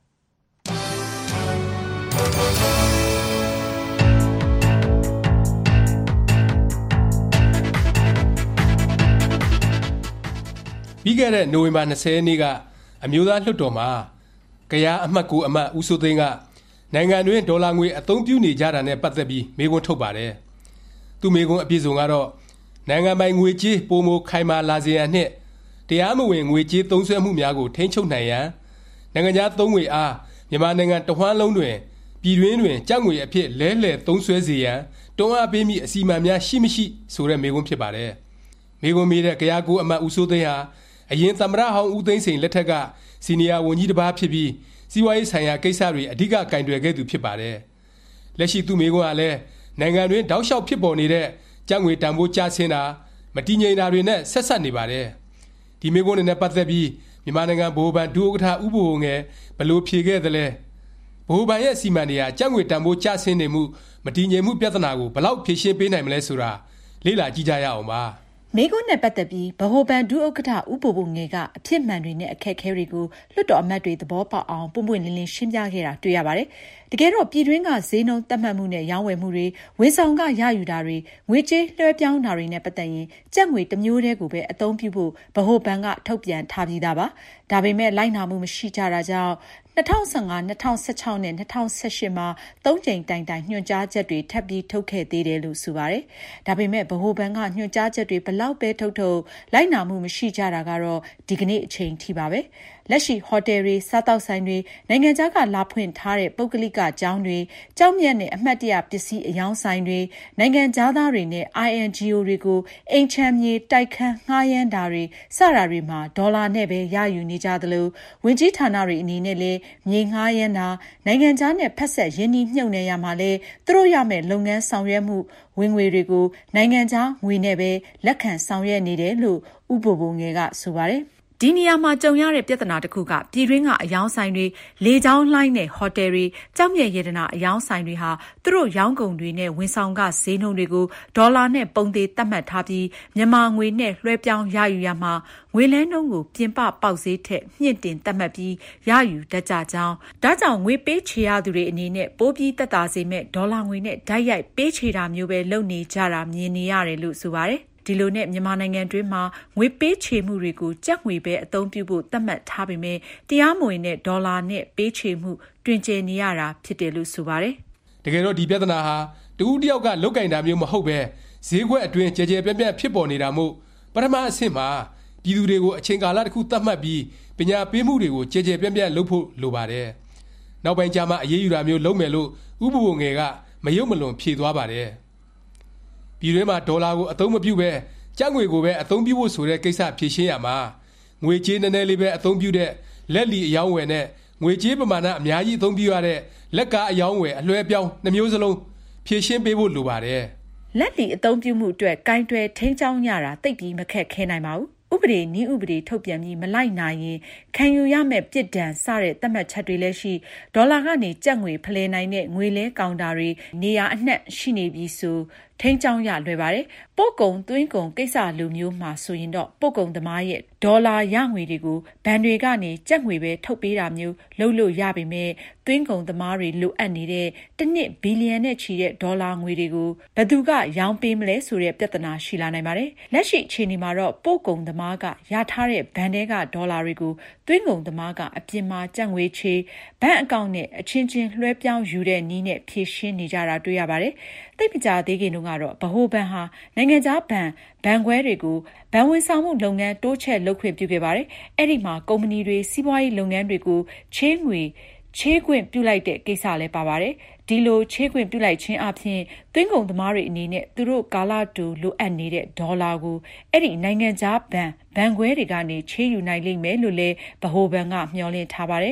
ပြီးခဲ့တဲ့နိုဝင်ဘာ၂၀ရက်နေ့ကအမျိုးသားလွှတ်တော်မှာကယားအမှတ်ကိုအမတ်ဦးစိုးသိန်းကနိုင်ငံတွင်းဒေါ်လာငွေအသုံးပြုနေကြတာနဲ့ပတ်သက်ပြီးမေးခွန်းထုတ်ပါတယ်။သူမေးခွန်းအပြည့်စုံကတော့နိုင်ငံပိုင်ငွေကြေးပိုမိုခိုင်မာလာစေရန်နှင့်တရားမဝင်ငွေကြေးသုံးစွဲမှုများကိုထိန်းချုပ်နိုင်ရန်နိုင်ငံခြားသုံးငွေအားမြန်မာနိုင်ငံတဝှမ်းလုံးတွင်ပြည်တွင်းတွင်ကျပ်ငွေအဖြစ်လဲလှယ်သုံးစွဲစေရန်တွန်းအားပေးမိအစီအမံများရှိမရှိဆိုတဲ့မေးခွန်းဖြစ်ပါတယ်။မေးခွန်းမေးတဲ့ကယားကိုအမတ်ဦးစိုးသိန်းဟာအရင်သမ္မတဟောင်းဦးသိန်းစိန်လက်ထက်ကစီနီယာဝန်ကြီးတစ်ပါးဖြစ်ပြီးစီးပွားရေးဆိုင်ရာကိစ္စတွေအဓိကကင်တွယ်ခဲ့သူဖြစ်ပါတယ်။လက်ရှိသူမေးခွန်းကလည်းနိုင်ငံတွင်တောက်လျှောက်ဖြစ်ပေါ်နေတဲ့ကျပ်ငွေတန်ဖိုးကျဆင်းတာမတည်ငြိမ်တာတွေနဲ့ဆက်ဆက်နေပါတယ်။ဒီမေးခွန်းနဲ့ပတ်သက်ပြီးမြန်မာနိုင်ငံဗဟိုဘဏ်ဒုဥက္ကဋ္ဌဦးဘိုငယ်ဘယ်လိုဖြေခဲ့သလဲဗဟိုဘဏ်ရဲ့စီမံတွေကကျပ်ငွေတန်ဖိုးကျဆင်းနေမှုမတည်ငြိမ်မှုပြဿနာကိုဘယ်လောက်ဖြေရှင်းပေးနိုင်မလဲဆိုတာလေ့လာကြည့်ကြရအောင်ပါ။မေးခွန်းနဲ့ပတ်သက်ပြီးဗဟိုဘဏ်ဒုဥက္ကဋ္ဌဦးဘိုဘိုငယ်ကအဖြစ်မှန်တွေနဲ့အခက်အခဲတွေကိုလွှတ်တော်အမတ်တွေသဘောပေါက်အောင်ပွင့်ပွင့်လင်းလင်းရှင်းပြခဲ့တာတွေ့ရပါတယ်။တကယ်တော့ပြည်တွင်းကဈေးနှုန်းသတ်မှတ်မှုနဲ့ရောင်းဝယ်မှုတွေဝန်ဆောင်ကရယူတာတွေငွေကြေးလွှဲပြောင်းတာတွေနဲ့ပတ်သက်ရင်ကျပ်ငွေတစ်မျိုးတည်းကိုပဲအသုံးပြုဖို့ဗဟိုဘဏ်ကထုတ်ပြန်ထားပြီးသားပါ။ဒါပေမဲ့လိုက်နာမှုမရှိကြတာကြောင့်၂၀၁၅ ၂၀၁၆နဲ့၂၀၁၈မှာသုံးကြိမ်တိုင်တိုင်ညွှန်ကြားချက်တွေထပ်ပြီးထုတ်ခဲ့သေးတယ်လို့ဆိုပါတယ်။ဒါပေမဲ့ဗဟိုဘဏ်ကညွှန်ကြားချက်တွေဘလောက်ပဲထုတ်ထုတ်လိုက်နာမှုမရှိကြတာကတော့ဒီကနေ့အချိန်ထိပါပဲ။လက်ရှိဟိုတယ်တွေစားတောက်ဆိုင်တွေနိုင်ငံခြားကလာဖွင့်ထားတဲ့ပုဂ္ဂလိကကျောင်းတွေကျောင်းမြတ်နဲ့အမှတ်တရပစ္စည်းအယောင်းဆိုင်တွေနိုင်ငံခြားသားတွေနဲ့ အိုင် အန် ဂျီ အို တွေကိုအိမ်ချမ်းမြေတိုက်ခန်းငှားရမ်းတာတွေစတာတွေမှာဒေါ်လာနဲ့ပဲရယူနေကြသလိုဝင်ကြီးဌာနတွေအနေနဲ့လည်းမြေငှားရမ်းတာနိုင်ငံခြားနဲ့ဖက်ဆက်ရင်းနှီးမြှုပ်နှံရမှာလဲသူတို့ရမယ့်လုပ်ငန်းဆောင်ရွက်မှုဝင်ငွေတွေကိုနိုင်ငံခြားငွေနဲ့ပဲလက်ခံဆောင်ရွက်နေတယ်လို့ဥပဘုံငယ်ကဆိုပါတယ်ဒီနေရာမှာကြုံရတဲ့ပြဿနာတစ်ခုကပြည်တွင်းကအယောင်းဆိုင်တွေလေကြောင်းလိုင်းနဲ့ဟိုတယ်တွေကြောက်မြတ်ရတနာအယောင်းဆိုင်တွေဟာသူတို့ရောင်းကုန်တွေနဲ့ဝန်ဆောင်ကဈေးနှုန်းတွေကိုဒေါ်လာနဲ့ပုံသေးသတ်မှတ်ထားပြီးမြန်မာငွေနဲ့လွှဲပြောင်းရယူရမှာငွေလဲနှုန်းကိုပြင်ပပေါက်ဈေးထက်မြင့်တင်သတ်မှတ်ပြီးရယူတတ်ကြကြောင်းဒါကြောင့်ငွေပေးချေရသူတွေအနေနဲ့ပိုးပြီးသက်သာစေမဲ့ဒေါ်လာငွေနဲ့ဓာတ်ရိုက်ပေးချေတာမျိုးပဲလုပ်နေကြတာမြင်နေရတယ်လို့ဆိုပါတယ်ဒီလိုနဲ့မြန်မာနိုင်ငံတွင်းမှာငွေပေးချေမှုတွေကိုကျပ်ငွေပဲအသုံးပြုဖို့သတ်မှတ်ထားပေမဲ့တရားမဝင်တဲ့ဒေါ်လာနဲ့ပေးချေမှုတွင်ကျယ်နေရတာဖြစ်တယ်လို့ဆိုပါတယ်။တကယ်တော့ဒီပြဿနာဟာတဦးတယောက်ကလုတ်ကင်တာမျိုးမဟုတ်ပဲဈေးကွက်အတွင်းကြဲကြဲပြန့်ပြန့်ဖြစ်ပေါ်နေတာမို့ပထမအဆင့်မှာပြည်သူတွေကိုအချိန်ကာလတစ်ခုသတ်မှတ်ပြီးပညာပေးမှုတွေကိုကြဲကြဲပြန့်ပြန့်လုပ်ဖို့လိုပါတယ်။နောက်ပိုင်းကျမှအရေးယူတာမျိုးလုပ်မယ်လို့ဥပဘုံငယ်ကမယုံမလွန်ဖြေသွားပါတယ်။ပြည်တွင်းမှာဒေါ်လာကိုအသုံးမပြုပဲကျပ်ငွေကိုပဲအသုံးပြုဖို့ဆိုတဲ့ကိစ္စဖြေရှင်းရမှာငွေကြေးနည်းနည်းလေးပဲအသုံးပြုတဲ့လက်လီအယောင်းဝယ်နဲ့ငွေကြေးပမာဏအများကြီးအသုံးပြုရတဲ့လက်ကားအယောင်းဝယ်အလွှဲပြောင်းနှမျိုးစလုံးဖြေရှင်းပေးဖို့လိုပါတယ်လက်လီအသုံးပြုမှုအတွက်ကိုင်တွယ်ထိန်းချောင်းရတာတိတ်ပြီးမခက်ခဲနိုင်ပါဘူးဥပဒေနည်းဥပဒေထုတ်ပြန်ပြီးမလိုက်နိုင်ရင်ခံယူရမယ့်ပြစ်ဒဏ်စတဲ့သတ်မှတ်ချက်တွေလည်းရှိဒေါ်လာကနေကျပ်ငွေဖလှယ်နိုင်တဲ့ငွေလဲကောင်တာတွေနေရာအနှံ့ရှိနေပြီဆိုထိန်းချောင်းရလွယ်ပါတယ်ပို့ကုန်သွင်းကုန်ကိစ္စလိုမျိုးမှာဆိုရင်တော့ပို့ကုန်သမားရဲ့ဒေါ်လာရငွေတွေကိုဘဏ်တွေကနေကျပ်ငွေပဲထုတ်ပေးတာမျိုးလုပ်လို့ရပေမဲ့သွင်းကုန်သမားတွေလိုအပ်နေတဲ့တစ်နှစ်ဘီလီယံနဲ့ချီတဲ့ဒေါ်လာငွေတွေကိုဘယ်သူကရောင်းပေးမလဲဆိုတဲ့ပြဿနာရှိလာနိုင်ပါတယ်လက်ရှိအခြေအနေမှာတော့ပို့ကုန်သမားကရထားတဲ့ဘဏ်ထဲကဒေါ်လာတွေကိုသွင်းကုန်သမားကအပြင်မှာကျပ်ငွေချေဘဏ်အကောင့်နဲ့အချင်းချင်းလွှဲပြောင်းယူတဲ့နည်းနဲ့ဖြည့်ရှင်းနေကြတာတွေ့ရပါတယ်သိပ်မကြသေးခင်တုန်းကတော့ဗဟိုဘဏ်ဟာနိုင်ငံခြားဘဏ်ဘဏ်ခွဲတွေကိုဘဏ်ဝန်ဆောင်မှုလုပ်ငန်းတိုးချဲ့လုပ်ခွင့်ပြုခဲ့ပါတယ်။အဲ့ဒီမှာကုမ္ပဏီတွေစီးပွားရေးလုပ်ငန်းတွေကိုချေးငွေချေးခွင့်ပြုလိုက်တဲ့ကိစ္စလည်းပါပါတယ်။ဒီလိုချေးခွင့်ပြုလိုက်ခြင်းအပြင်သွင်းကုန်သမားတွေအနေနဲ့သူတို့ကာလတူလိုအပ်နေတဲ့ဒေါ်လာကိုအဲ့ဒီနိုင်ငံခြားဘဏ်ဘဏ်ခွဲတွေကနေချေးယူနိုင်လိမ့်မယ်လို့လည်းဗဟိုဘဏ်ကမျှော်လင့်ထားပါတယ်။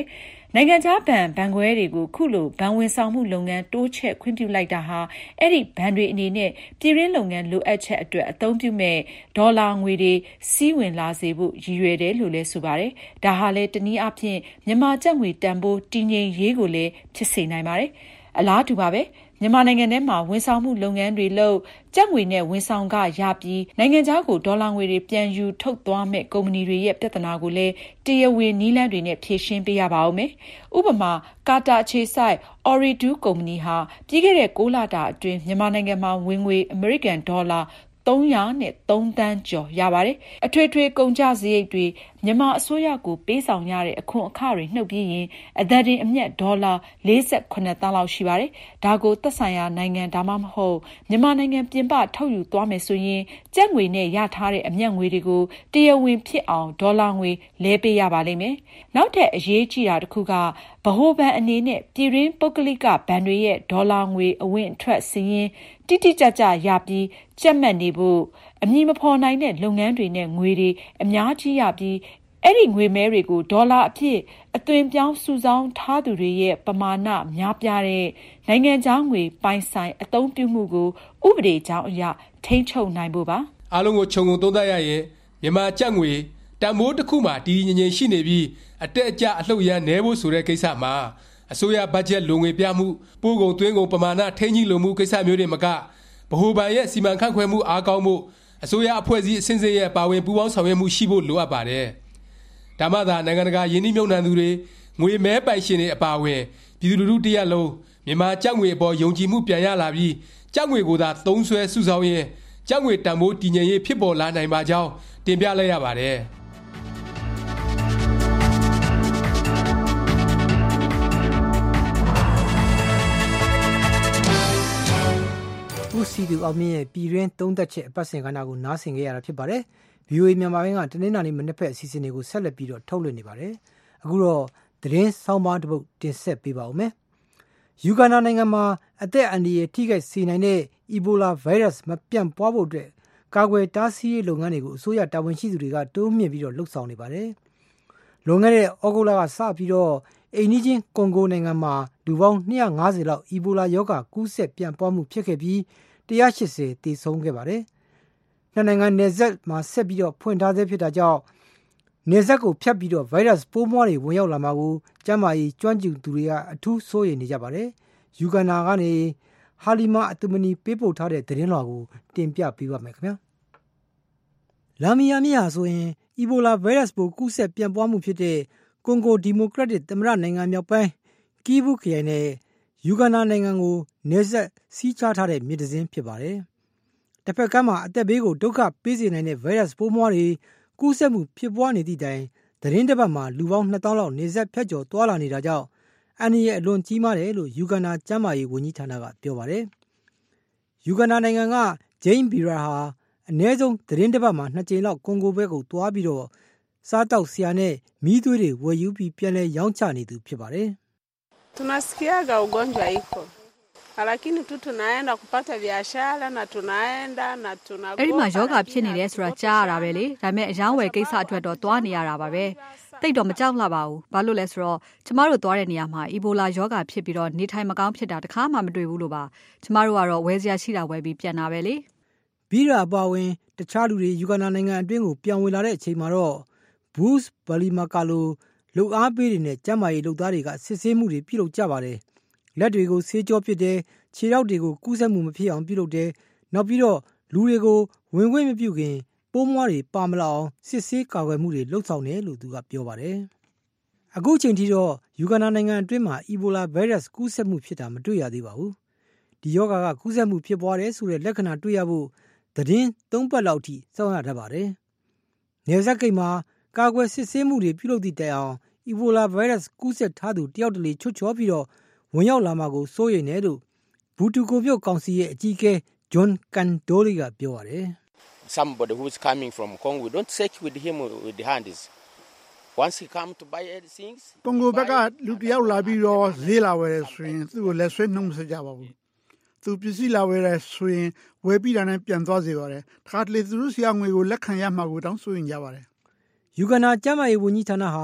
နိုင်ငံခြားဘဏ်ဘဏ်ခွဲတွေကိုခုလိုဘဏ်ဝန်ဆောင်မှုလုပ်ငန်းတိုးချဲ့ခွင့်ပြုလိုက်တာဟာအဲ့ဒီဘဏ်တွေအနေနဲ့ပြည်တွင်းလုပ်ငန်းလိုအပ်ချက်အတွက်အသုံးပြုမဲ့ဒေါ်လာငွေတွေစီးဝင်လာစေဖို့ရည်ရွယ်တယ်လို့လည်းဆိုပါတယ်။ဒါဟာလည်းတနည်းအားဖြင့်မြန်မာကျပ်ငွေတန်ဖိုးတည်ငြိမ်ရေးကိုလည်းဖြစ်စေနိုင်ပါတယ်။အလားတူပါပဲမြန်မာနိုင်ငံထဲမှာဝန်ဆောင်မှုလုပ်ငန်းတွေလုပ်ကျပ်ငွေနဲ့ဝန်ဆောင်ကရပြီးနိုင်ငံခြားကိုဒေါ်လာငွေတွေပြန်ယူထုတ်သွားမဲ့ကုမ္ပဏီတွေရဲ့ပြဿနာကိုလည်းတရားဝင်နည်းလမ်းတွေနဲ့ဖြေရှင်းပေးရပါဦးမယ်။ဥပမာကာတာအခြေစိုက် Ooredoo ကုမ္ပဏီဟာပြီးခဲ့တဲ့ကိုးလတာအတွင်းမြန်မာနိုင်ငံမှာဝင်ငွေအမေရိကန်ဒေါ်လာသုံးရာနဲ့သုံးတန်းကျော်ရပါတယ်။အထွေထွေကုန်ကျစရိတ်တွေမြန်မာအစိုးရကိုပေးဆောင်ရတဲ့အခွန်အခတွေနှုတ်ပြီးရင်အသက်တင်အမြတ်ဒေါ်လာလေးဆယ့်ခုနှစ်သန်းလောက်ရှိပါတယ်။ဒါကိုသက်ဆိုင်ရာနိုင်ငံဒါမှမဟုတ်မြန်မာနိုင်ငံပြင်ပထုတ်ယူသွားမယ်ဆိုရင်ကျပ်ငွေနဲ့ရထားတဲ့အမြတ်ငွေတွေကိုတရားဝင်ဖြစ်အောင်ဒေါ်လာငွေလဲပေးရပါလိမ့်မယ်။နောက်ထပ်အရေးကြီးတာတစ်ခုကဗဟိုဘဏ်အနေနဲ့ပြည်တွင်းပုဂ္ဂလိကဘဏ်တွေရဲ့ဒေါ်လာငွေအဝင်အထွက်စီးရင်တိတိကျကျရပြီးကျပ်မှတ်နေဖို့အမည်မဖော်နိုင်တဲ့လုပ်ငန်းတွေနဲ့ငွေတွေအများကြီးရပြီးအဲ့ဒီငွေမဲတွေကိုဒေါ်လာအဖြစ်အသွင်ပြောင်းစုဆောင်းထားသူတွေရဲ့ပမာဏများပြားတဲ့နိုင်ငံခြားငွေပိုင်ဆိုင်အသုံးပြုမှုကိုဥပဒေကြောင်းအရထိန်းချုပ်နိုင်ဖို့ပါအားလုံးကိုခြုံငုံသုံးသပ်ရရင်မြန်မာကျပ်ငွေတန်ဖိုးတစ်ခုမှတည်ငြိမ်ငြိမ်ရှိနေပြီးအတက်အကျအလှုပ်ရမ်းနည်းဖို့ဆိုတဲ့ကိစ္စမှာအစိုးရဘတ်ဂျက်လိုငွေပြမှုပို့ကုန်သွင်းကုန်ပမာဏထိန်းကြီးလိုမှုကိစ္စမျိုးတွေမကဗဟိုဘဏ်ရဲ့စီမံခန့်ခွဲမှုအားကောင်းမှုအစိုးရအဖွဲ့အစည်းအဆင့်ဆင့်ရဲ့ပါဝင်ပူးပေါင်းဆောင်ရွက်မှုရှိဖို့လိုအပ်ပါတယ်။ဒါမှသာနိုင်ငံတကာယင်းနှိမ့်မြုပ်နှံသူတွေငွေမဲပိုင်ရှင်တွေအပါအဝင်ပြည်သူလူထုတရက်လုံးမြန်မာကျပ်ငွေအပေါ်ယုံကြည်မှုပြန်ရလာပြီးကျပ်ငွေကိုသာသုံးစွဲစုဆောင်းရင်ကျပ်ငွေတန်ဖိုးတည်ငြိမ်ရေးဖြစ်ပေါ်လာနိုင်ပါကြောင်းတင်ပြလိုက်ရပါတယ်။ဦးစီသူအောင်မြင့်ရဲ့ပြည်တွင်းသုံးသက်ချက်အပတ်စဉ်ကဏ္ဍကိုနားဆင်ခဲ့ရတာဖြစ်ပါတယ်။ ဗွီအိုအေ မြန်မာပိုင်းကတနင်္လာနေ့မနက်ဖြန်အစီအစဉ်တွေကိုဆက်လက်ပြီးတော့ထုတ်လွှင့်နေပါတယ်။အခုတော့သတင်းဆောင်းပါးတစ်ပုဒ်တင်ဆက်ပေးပါဦးမယ်။ယူဂန္ဓာနိုင်ငံမှာအသက်အန္တရာယ်ထိခိုက်စေနိုင်တဲ့အီဘိုလာဗိုင်းရပ်စ်မပြန့်ပွားဖို့အတွက်ကာကွယ်တားဆီးရေးလုပ်ငန်းတွေကိုအစိုးရတာဝန်ရှိသူတွေကတိုးမြှင့်ပြီးတော့လှုပ်ဆောင်နေပါတယ်။လွန်ခဲ့တဲ့ဩဂုတ်လကစပြီးတော့အိန္ဒိချင်းကွန်ဂိုနိုင်ငံမှာလူပေါင်းနှစ်ရာငါးဆယ်လောက်အီဘိုလာရောဂါကူးစက်ပြန့်ပွားမှုဖြစ်ခဲ့ပြီးတစ်ရာရှစ်ဆယ်သေဆုံးခဲ့ပါတယ်။နှစ်နိုင်ငံနယ်စပ်မှာဆက်ပြီးတော့ဖွင့်ထားသေးဖြစ်တာကြောင့်နယ်စပ်ကိုဖြတ်ပြီးတော့ဗိုင်းရပ်စ်ပိုးမွှားတွေဝင်ရောက်လာမှာကိုကျန်းမာရေးကျွမ်းကျင်သူတွေကအထူးစိုးရိမ်နေကြပါတယ်။ယူဂန္ဓာကနေဟာလီမာအတူမနီပေးပို့ထားတဲ့သတင်းလွှာကိုတင်ပြပေးပါမယ်ခင်ဗျာ။လာမီယာမြစ်ဟာဆိုရင်အီဘိုလာဗိုင်းရပ်စ်ပိုးကူးစက်ပြန့်ပွားမှုဖြစ်တဲ့ကွန်ဂိုဒီမိုကရက်တစ်သမ္မတနိုင်ငံမြောက်ပိုင်းကီးဘူးခရိုင်နဲ့ယူဂန္ဓာနိုင်ငံကိုနယ်စပ်စီးခြားထားတဲ့မြစ်တစ်စင်းဖြစ်ပါတယ်။တစ်ဖက်ကမ်းမှာအသက်ဘေးကိုဒုက္ခပေးစေနိုင်တဲ့ဗိုင်းရပ်စ်ပိုးမွှားတွေကူးစက်မှုဖြစ်ပွားနေသည့်တိုင်သတင်းတစ်ပတ်မှာလူပေါင်းနှစ်သောင်းလောက်နယ်စပ်ဖြတ်ကျော်သွားလာနေတာကြောင့်အန္တရာယ်အလွန်ကြီးမားတယ်လို့ယူဂန္ဓာကျန်းမာရေးဝန်ကြီးဌာနကပြောပါတယ်။ယူဂန္ဓာနိုင်ငံကဂျိမ်းဘီရာဟာအနည်းဆုံးသတင်းတစ်ပတ်မှာနှစ်ကြိမ်လောက်ကွန်ဂိုဘက်ကိုသွားပြီးတော့စားတောက်ဆရာနဲ့မီးသွေးတွေဝယ်ယူပြီးပြန်လဲရောင်းချနေသူဖြစ်ပါတယ်။ Tunasikiaga ugonjwa iko lakini tu tunaenda kupata biashara na tunaenda na tuna အဲ့ဒီမှာယောဂဖြစ်နေတယ်ဆိုတာကြားရတာပဲလေဒါပေမဲ့အယောင်းဝယ်ကိစ္စအတွက်တော့သွားနေရတာပါပဲတိတ်တော့မကြောက်လှပါဘူးဘာလို့လဲဆိုတော့ကျမတို့သွားတဲ့နေရာမှာအီဘိုလာယောဂဖြစ်ပြီးတော့နေထိုင်မကောင်းဖြစ်တာတခါမှမတွေ့ဘူးလို့ပါကျမတို့ကတော့ဝယ်စရာရှိတာဝယ်ပြီးပြန်တာပဲလေဘီရာပါဝင်တခြားလူတွေယူဂန္ဓာနိုင်ငံအတွင်းကိုပြန်ဝင်လာတဲ့အချိန်မှာတော့ဘူစ်ဘလီမာကာလိုလူအားပေးတွေနဲ့ကျန်းမာရေးလုပ်သားတွေကစစ်ဆေးမှုတွေပြုလုပ်ကြပါတယ်လက်တွေကိုဆေးကြောပစ်တယ်ခြေထောက်တွေကိုကူးစက်မှုမဖြစ်အောင်ပြုလုပ်တယ်နောက်ပြီးတော့လူတွေကိုဝင်ခွင့်မပြုခင်ပိုးမွှားတွေပါမလာအောင်စစ်ဆေးကာကွယ်မှုတွေလုပ်ဆောင်တယ်လို့သူကပြောပါတယ်အခုချိန်ထိတော့ယူဂန္ဓာနိုင်ငံအတွင်းမှာအီဘိုလာဗိုင်းရပ်စ်ကူးစက်မှုဖြစ်တာမတွေ့ရသေးပါဘူးဒီယောဂါကကူးစက်မှုဖြစ်ပွားတယ်ဆိုတဲ့လက္ခဏာတွေ့ရဖို့သတင်းသုံးပတ်လောက်ထိစောင့်ရတတ်ပါတယ်နယ်စပ်ဂိတ်မှာကာကွယ်စစ်ဆေးမှုတွေပြုလုပ်သည့်တိုင်အောင်အီဘိုလာဗိုင်းရပ်စ်ကူးစက်ထားသူတယောက်တလေချွတ်ချောပြီးတော့ဝင်ရောက်လာမှာကိုစိုးရိမ်တယ်လို့ဘူတူကိုမြို့ကောင်စီရဲ့အကြီးအကဲဂျွန်ကန်ဒိုလီကပြောပါတယ် Somebody who is coming from Congo we don't search with him with the hands once he come to buy things ကွန်ဂိုဘက်ကလူတယောက်လာပြီးတော့ဈေးလာဝယ်တယ်ဆိုရင်သူ့ကိုလက်ဆွဲနှုံးမစကြပါဘူးသူပစ္စည်းလာဝယ်တယ်ဆိုရင်ဝယ်ပြီးတာနဲ့ပြန်သွားစေပါတယ်တခါတလေသူတို့စီကငွေကိုလက်ခံရမှာကိုတောင်းဆိုရင်ကြပါတယ်ယူဂန္ဓာကျန်းမာရေးဝန်ကြီးဌာနဟာ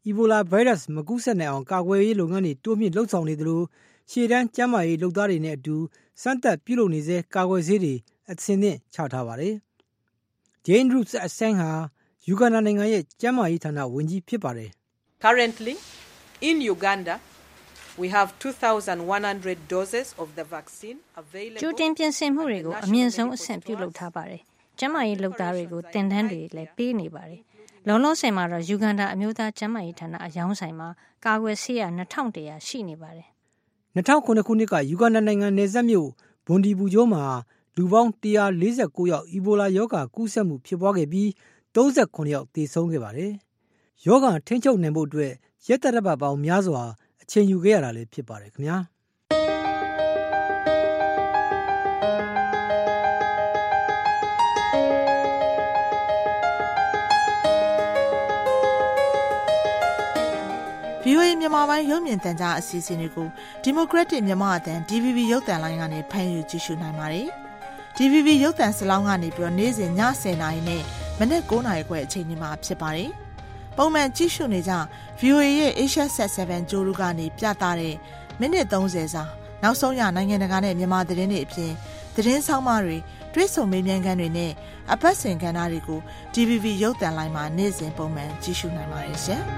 Ebola virus မကူးစက်နိုင်အောင်ကာကွယ်ရေးလုပ်ငန်းတွေတိုးမြင့်လှုပ်ဆောင်နေသလိုရှေ့တန်းကျန်းမာရေးလုပ်သားတွေနဲ့အတူစမ်းသပ်ပြုလုပ်နေစေကာကွယ်ဆေးတွေအသင့်ချထားပါတယ်။ Jane Roos Aseng ဟာယူဂန္ဒာနိုင်ငံရဲ့ကျန်းမာရေးဌာနဝန်ကြီးဖြစ်ပါတယ်။ Currently in Uganda we have two thousand one hundred doses of the vaccine available. ကြိုတင်ပြင်ဆင်မှုတွေကိုအမြင့်ဆုံးအဆင့်ပြုလုပ်ထားပါတယ်။ကျန်းမာရေးလုပ်သားတွေကိုတင်တန်းတွေလည်းပေးနေပါတယ်။လောလောဆယ်မှာတော့ယူဂန္ဒာအမျိုးသားကျန်းမာရေးဌာနအယောင်ဆိုင်မှာကာကွယ်ဆေးရtwo thousand one hundredရှိနေပါတယ်။two thousand nineခုနှစ်ကယူဂန္ဒာနိုင်ငံနယ်စပ်မြို့ဘွန်ဒီဘူဂျိုမှာလူပေါင်းone hundred forty-nineယောက်အီဘိုလာရောဂါကူးစက်မှုဖြစ်ပွားခဲ့ပြီးthirty-sevenယောက်သေဆုံးခဲ့ပါတယ်။ရောဂါထိန်းချုပ်နိုင်ဖို့အတွက်ရက်တရပတ်ပေါင်းများစွာအချိန်ယူခဲ့ရတာလည်းဖြစ်ပါတယ်ခင်ဗျာ။ဗွီအိုအေ မြန်မာပိုင်းရုပ်မြင်သံကြားအစီအစဉ်တွေကို Democratic မြန်မာအသံ D V B ရုပ်သံလိုင်းကနေဖမ်းယူကြည့်ရှုနိုင်ပါတယ်။ D V B ရုပ်သံစလောင်းကနေပြီးတော့နေ့စဉ်ညtenနာရီနဲ့မနက်nineနာရီခွဲအချိန်ဒီမှာဖြစ်ပါတယ်။ပုံမှန်ကြည့်ရှုနေကြ ဗွီအိုအေ ရဲ့ Asia Sat seven ကြိုးလူကနေပြသတဲ့မိနစ်thirtyစာနောက်ဆုံးရနိုင်ငံတကာနဲ့မြန်မာသတင်းတွေအပြင်သတင်းဆောင်မတွေတွဲဆုံမေးမြန်းခန်းတွေနဲ့အပတ်စဉ်ကဏ္ဍတွေကို D V B ရုပ်သံလိုင်းမှာနေ့စဉ်ပုံမှန်ကြည့်ရှုနိုင်ပါတယ်ရှင်။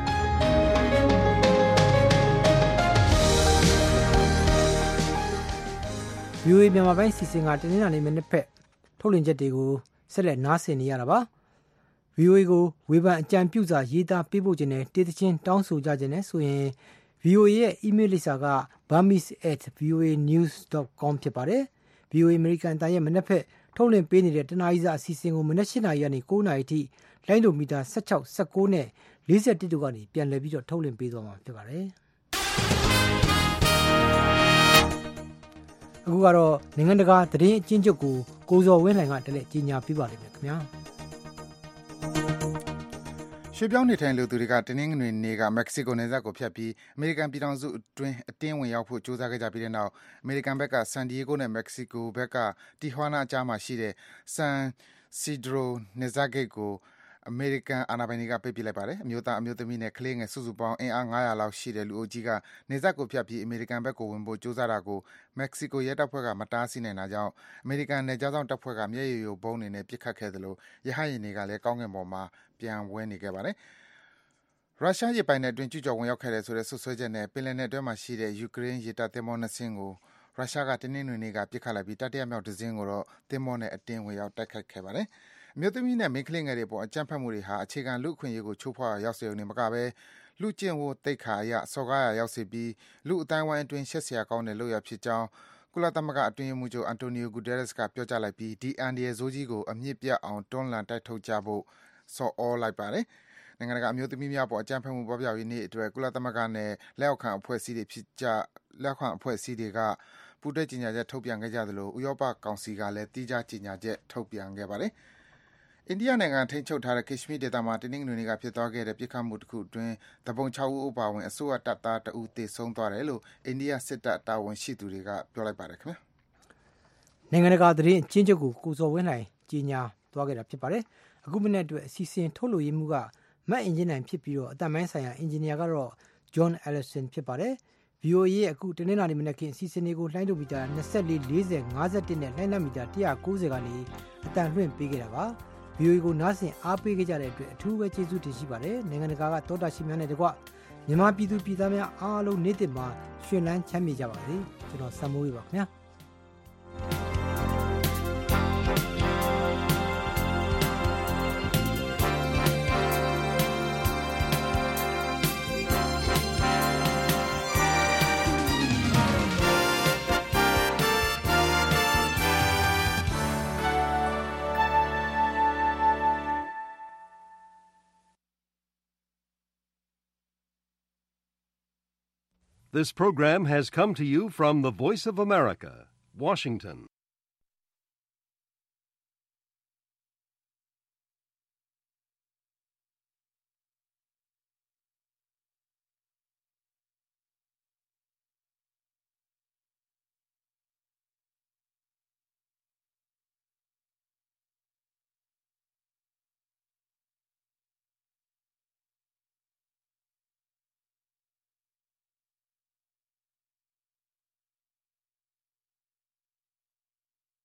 ဗွီအိုအေ မြန်မာပိုင်းစီစဉ်ကတနင်္လာနေ့မနေ့ဖက်ထုတ်လွှင့်ချက်တွေကိုဆက်လက်နားဆင်နေရတာပါ။ ဗွီအိုအေကိုဝေဖန်အကြံပြုစာရေးသားပေးပို့ခြင်းနဲ့တေးသချင်းတောင်းဆိုကြခြင်းနဲ့ဆိုရင် ဗွီအိုအေ ရဲ့ email လိပ်စာက burmese at voa news dot com ဖြစ်ပါတယ်။ ဗွီအိုအေ American အသံရဲ့မနေ့ဖက်ထုတ်လွှင့်ပေးနေတဲ့တနားရီစာအစီအစဉ်ကိုမနေ့eightနာရီကနေnineနာရီထိလိုင်းဒိုမီတာsixteen, nineteenနဲ့forty-oneတို့ကနေပြန်လည်ပြီးတော့ထုတ်လွှင့်ပေးသွားမှာဖြစ်ပါတယ်။အခုကတော့နိုင်ငံတကာသတင်းအကျဉ်းချုပ်ကိုကိုဇော်ဝင်းလှိုင်ကတလက်ကြီးညာပြပါလိမ့်မယ်ခင်ဗျာရွှေပြောင်းနေထိုင်လူသူတွေကတင်းနှင်းငွေနေကမက္ကဆီကိုနယ်စပ်ကိုဖြတ်ပြီးအမေရိကန်ပြည်ထောင်စုအတွင်းအတင်းဝင်ရောက်ဖို့ကြိုးစားခဲ့ကြပြီးတဲ့နောက်အမေရိကန်ဘက်ကဆန်ဒီယေဂိုနဲ့မက္ကဆီကိုဘက်ကတီဟွာနာအကြားမှာရှိတဲ့ဆန်စီဒရိုနယ်စပ်ဂိတ်ကိုအမေရိကန်အာဏာပိုင်တွေကပိတ်ပစ်လိုက်ပါတယ်အမျိုးသားအမျိုးသမီးနဲ့ကလေးငယ်စုစုပေါင်းအင်အားfive hundredလောက်ရှိတဲ့လူအုပ်ကြီးကနေစပ်ကိုဖြတ်ပြီးအမေရိကန်ဘက်ကိုဝင်ဖို့ကြိုးစားတာကိုမက္ကဆီကိုရဲတပ်ဖွဲ့ကမတားဆီးနိုင်တာကြောင့်အမေရိကန်နယ်ခြားစောင့်တပ်ဖွဲ့ကမျက်ရည်ယိုဗုံးတွေနဲ့ပစ်ခတ်ခဲ့သလိုရဟတ်ယာဉ်တွေကလည်းကောင်းကင်ပေါ်မှာပြန်ဝဲနေခဲ့ပါတယ်ရုရှားရေပိုင်နယ်အတွင်းကျူးကျော်ဝင်ရောက်ခဲ့တယ်ဆိုတဲ့ဆွဆွဲချက်နဲ့ပင်လယ်နယ်အတွင်းမှာရှိတဲ့ယူကရိန်းရေတပ်သင်္ဘောနှစ်စင်းကိုရုရှားကတင်းနှင်းတွေနေကပစ်ခတ်လိုက်ပြီးတတိယမြောက်တစ်စင်းကိုတော့သင်္ဘောနဲ့အတင်းဝင်ရောက်တိုက်ခတ်ခဲ့ပါတယ်အမျိုးသမီးနဲ့မိန်းကလေးငယ်တွေပေါ်အကြမ်းဖက်မှုတွေဟာအခြေခံလူ့အခွင့်အရေးကိုချိုးဖောက်ရောက်စေုံနဲ့မကဘဲလူကျင့်ဝတ်သိက္ခာအရစော်ကားရရောက်စေပြီးလူအတိုင်းဝိုင်းအတွင်းရှက်စရာကောင်းတဲ့လုပ်ရဖြစ်ကြောင်းကုလသမဂ္ဂအတွင်းရေးမှူးချုပ်အန်တိုနီယိုဂူတဲရက်စ်ကပြောကြားလိုက်ပြီးဒီအန်ဒီရဲ့ဇိုးကြီးကိုအမြင့်ပြတ်အောင်တွန်းလှန်တိုက်ထုတ်ကြဖို့ဆော်ဩလိုက်ပါတယ်နိုင်ငံတကာအမျိုးသမီးများပေါ်အကြမ်းဖက်မှုပေါ်ပြောက်ရေးနေ့အတွက်ကုလသမဂ္ဂနဲ့လက်အောက်ခံအဖွဲ့အစည်းတွေဖြစ်ကြလက်အောက်ခံအဖွဲ့အစည်းတွေကပူးတွဲကြေညာချက်ထုတ်ပြန်ခဲ့ကြသလိုဥရောပကောင်စီကလည်းတီးခြားကြေညာချက်ထုတ်ပြန်ခဲ့ပါတယ်အိန္ဒိယနိုင်ငံထိန်းချုပ်ထားတဲ့ကက်ရှ်မီးဒေသမှာတင်းနှင်းငွေတွေကဖြစ်သွားခဲ့တဲ့ပြစ်ခတ်မှုတစ်ခုအတွင်းတပုံsixဦးအပါအဝင်အစိုးရတပ်သားတဦးသေဆုံးသွားတယ်လို့အိန္ဒိယစစ်တပ်တာဝန်ရှိသူတွေကပြောလိုက်ပါတယ်ခင်ဗျာနိုင်ငံတကာသတင်းအကျဉ်းချုပ်ကိုကိုစော်ဝင်းလှိုင်ကြီးညာသွားခဲ့တာဖြစ်ပါတယ်အခုမနေ့အတွက်အစီအစဉ်ထုတ်လို့ရမှုကမတ်အင်ဂျင်နိုင်ဖြစ်ပြီးတော့အတမိုင်းဆိုင်ရာအင်ဂျင်နီယာကတော့ John Ellison ဖြစ်ပါတယ် ဗီအိုအေ ရဲ့အခုတနင်္လာနေ့မနက်ခင်းအစီအစဉ်တွေကိုလိုင်းဒိုမီတာtwenty-four, forty, fifty-oneနဲ့လိုင်းနက်မီတာone ninetyကနေအတန်လွှင့်ပေးခဲ့တာပါဗီအိုအေကိုနားဆင်အားပေးခဲ့ကြတဲ့အတွက်အထူးပဲကျေးဇူးတင်ရှိပါတယ်နိုင်ငံတကာကတောတာရှိများနဲ့တကွမြန်မာပြည်သူပြည်သားများအားလုံးနေ့တစ်မှာရွှင်လန်းချမ်းမြေကြပါစေကျွန်တော်စံမိုးဝေပါခင်ဗျာ This program has come to you from the Voice of America, Washington.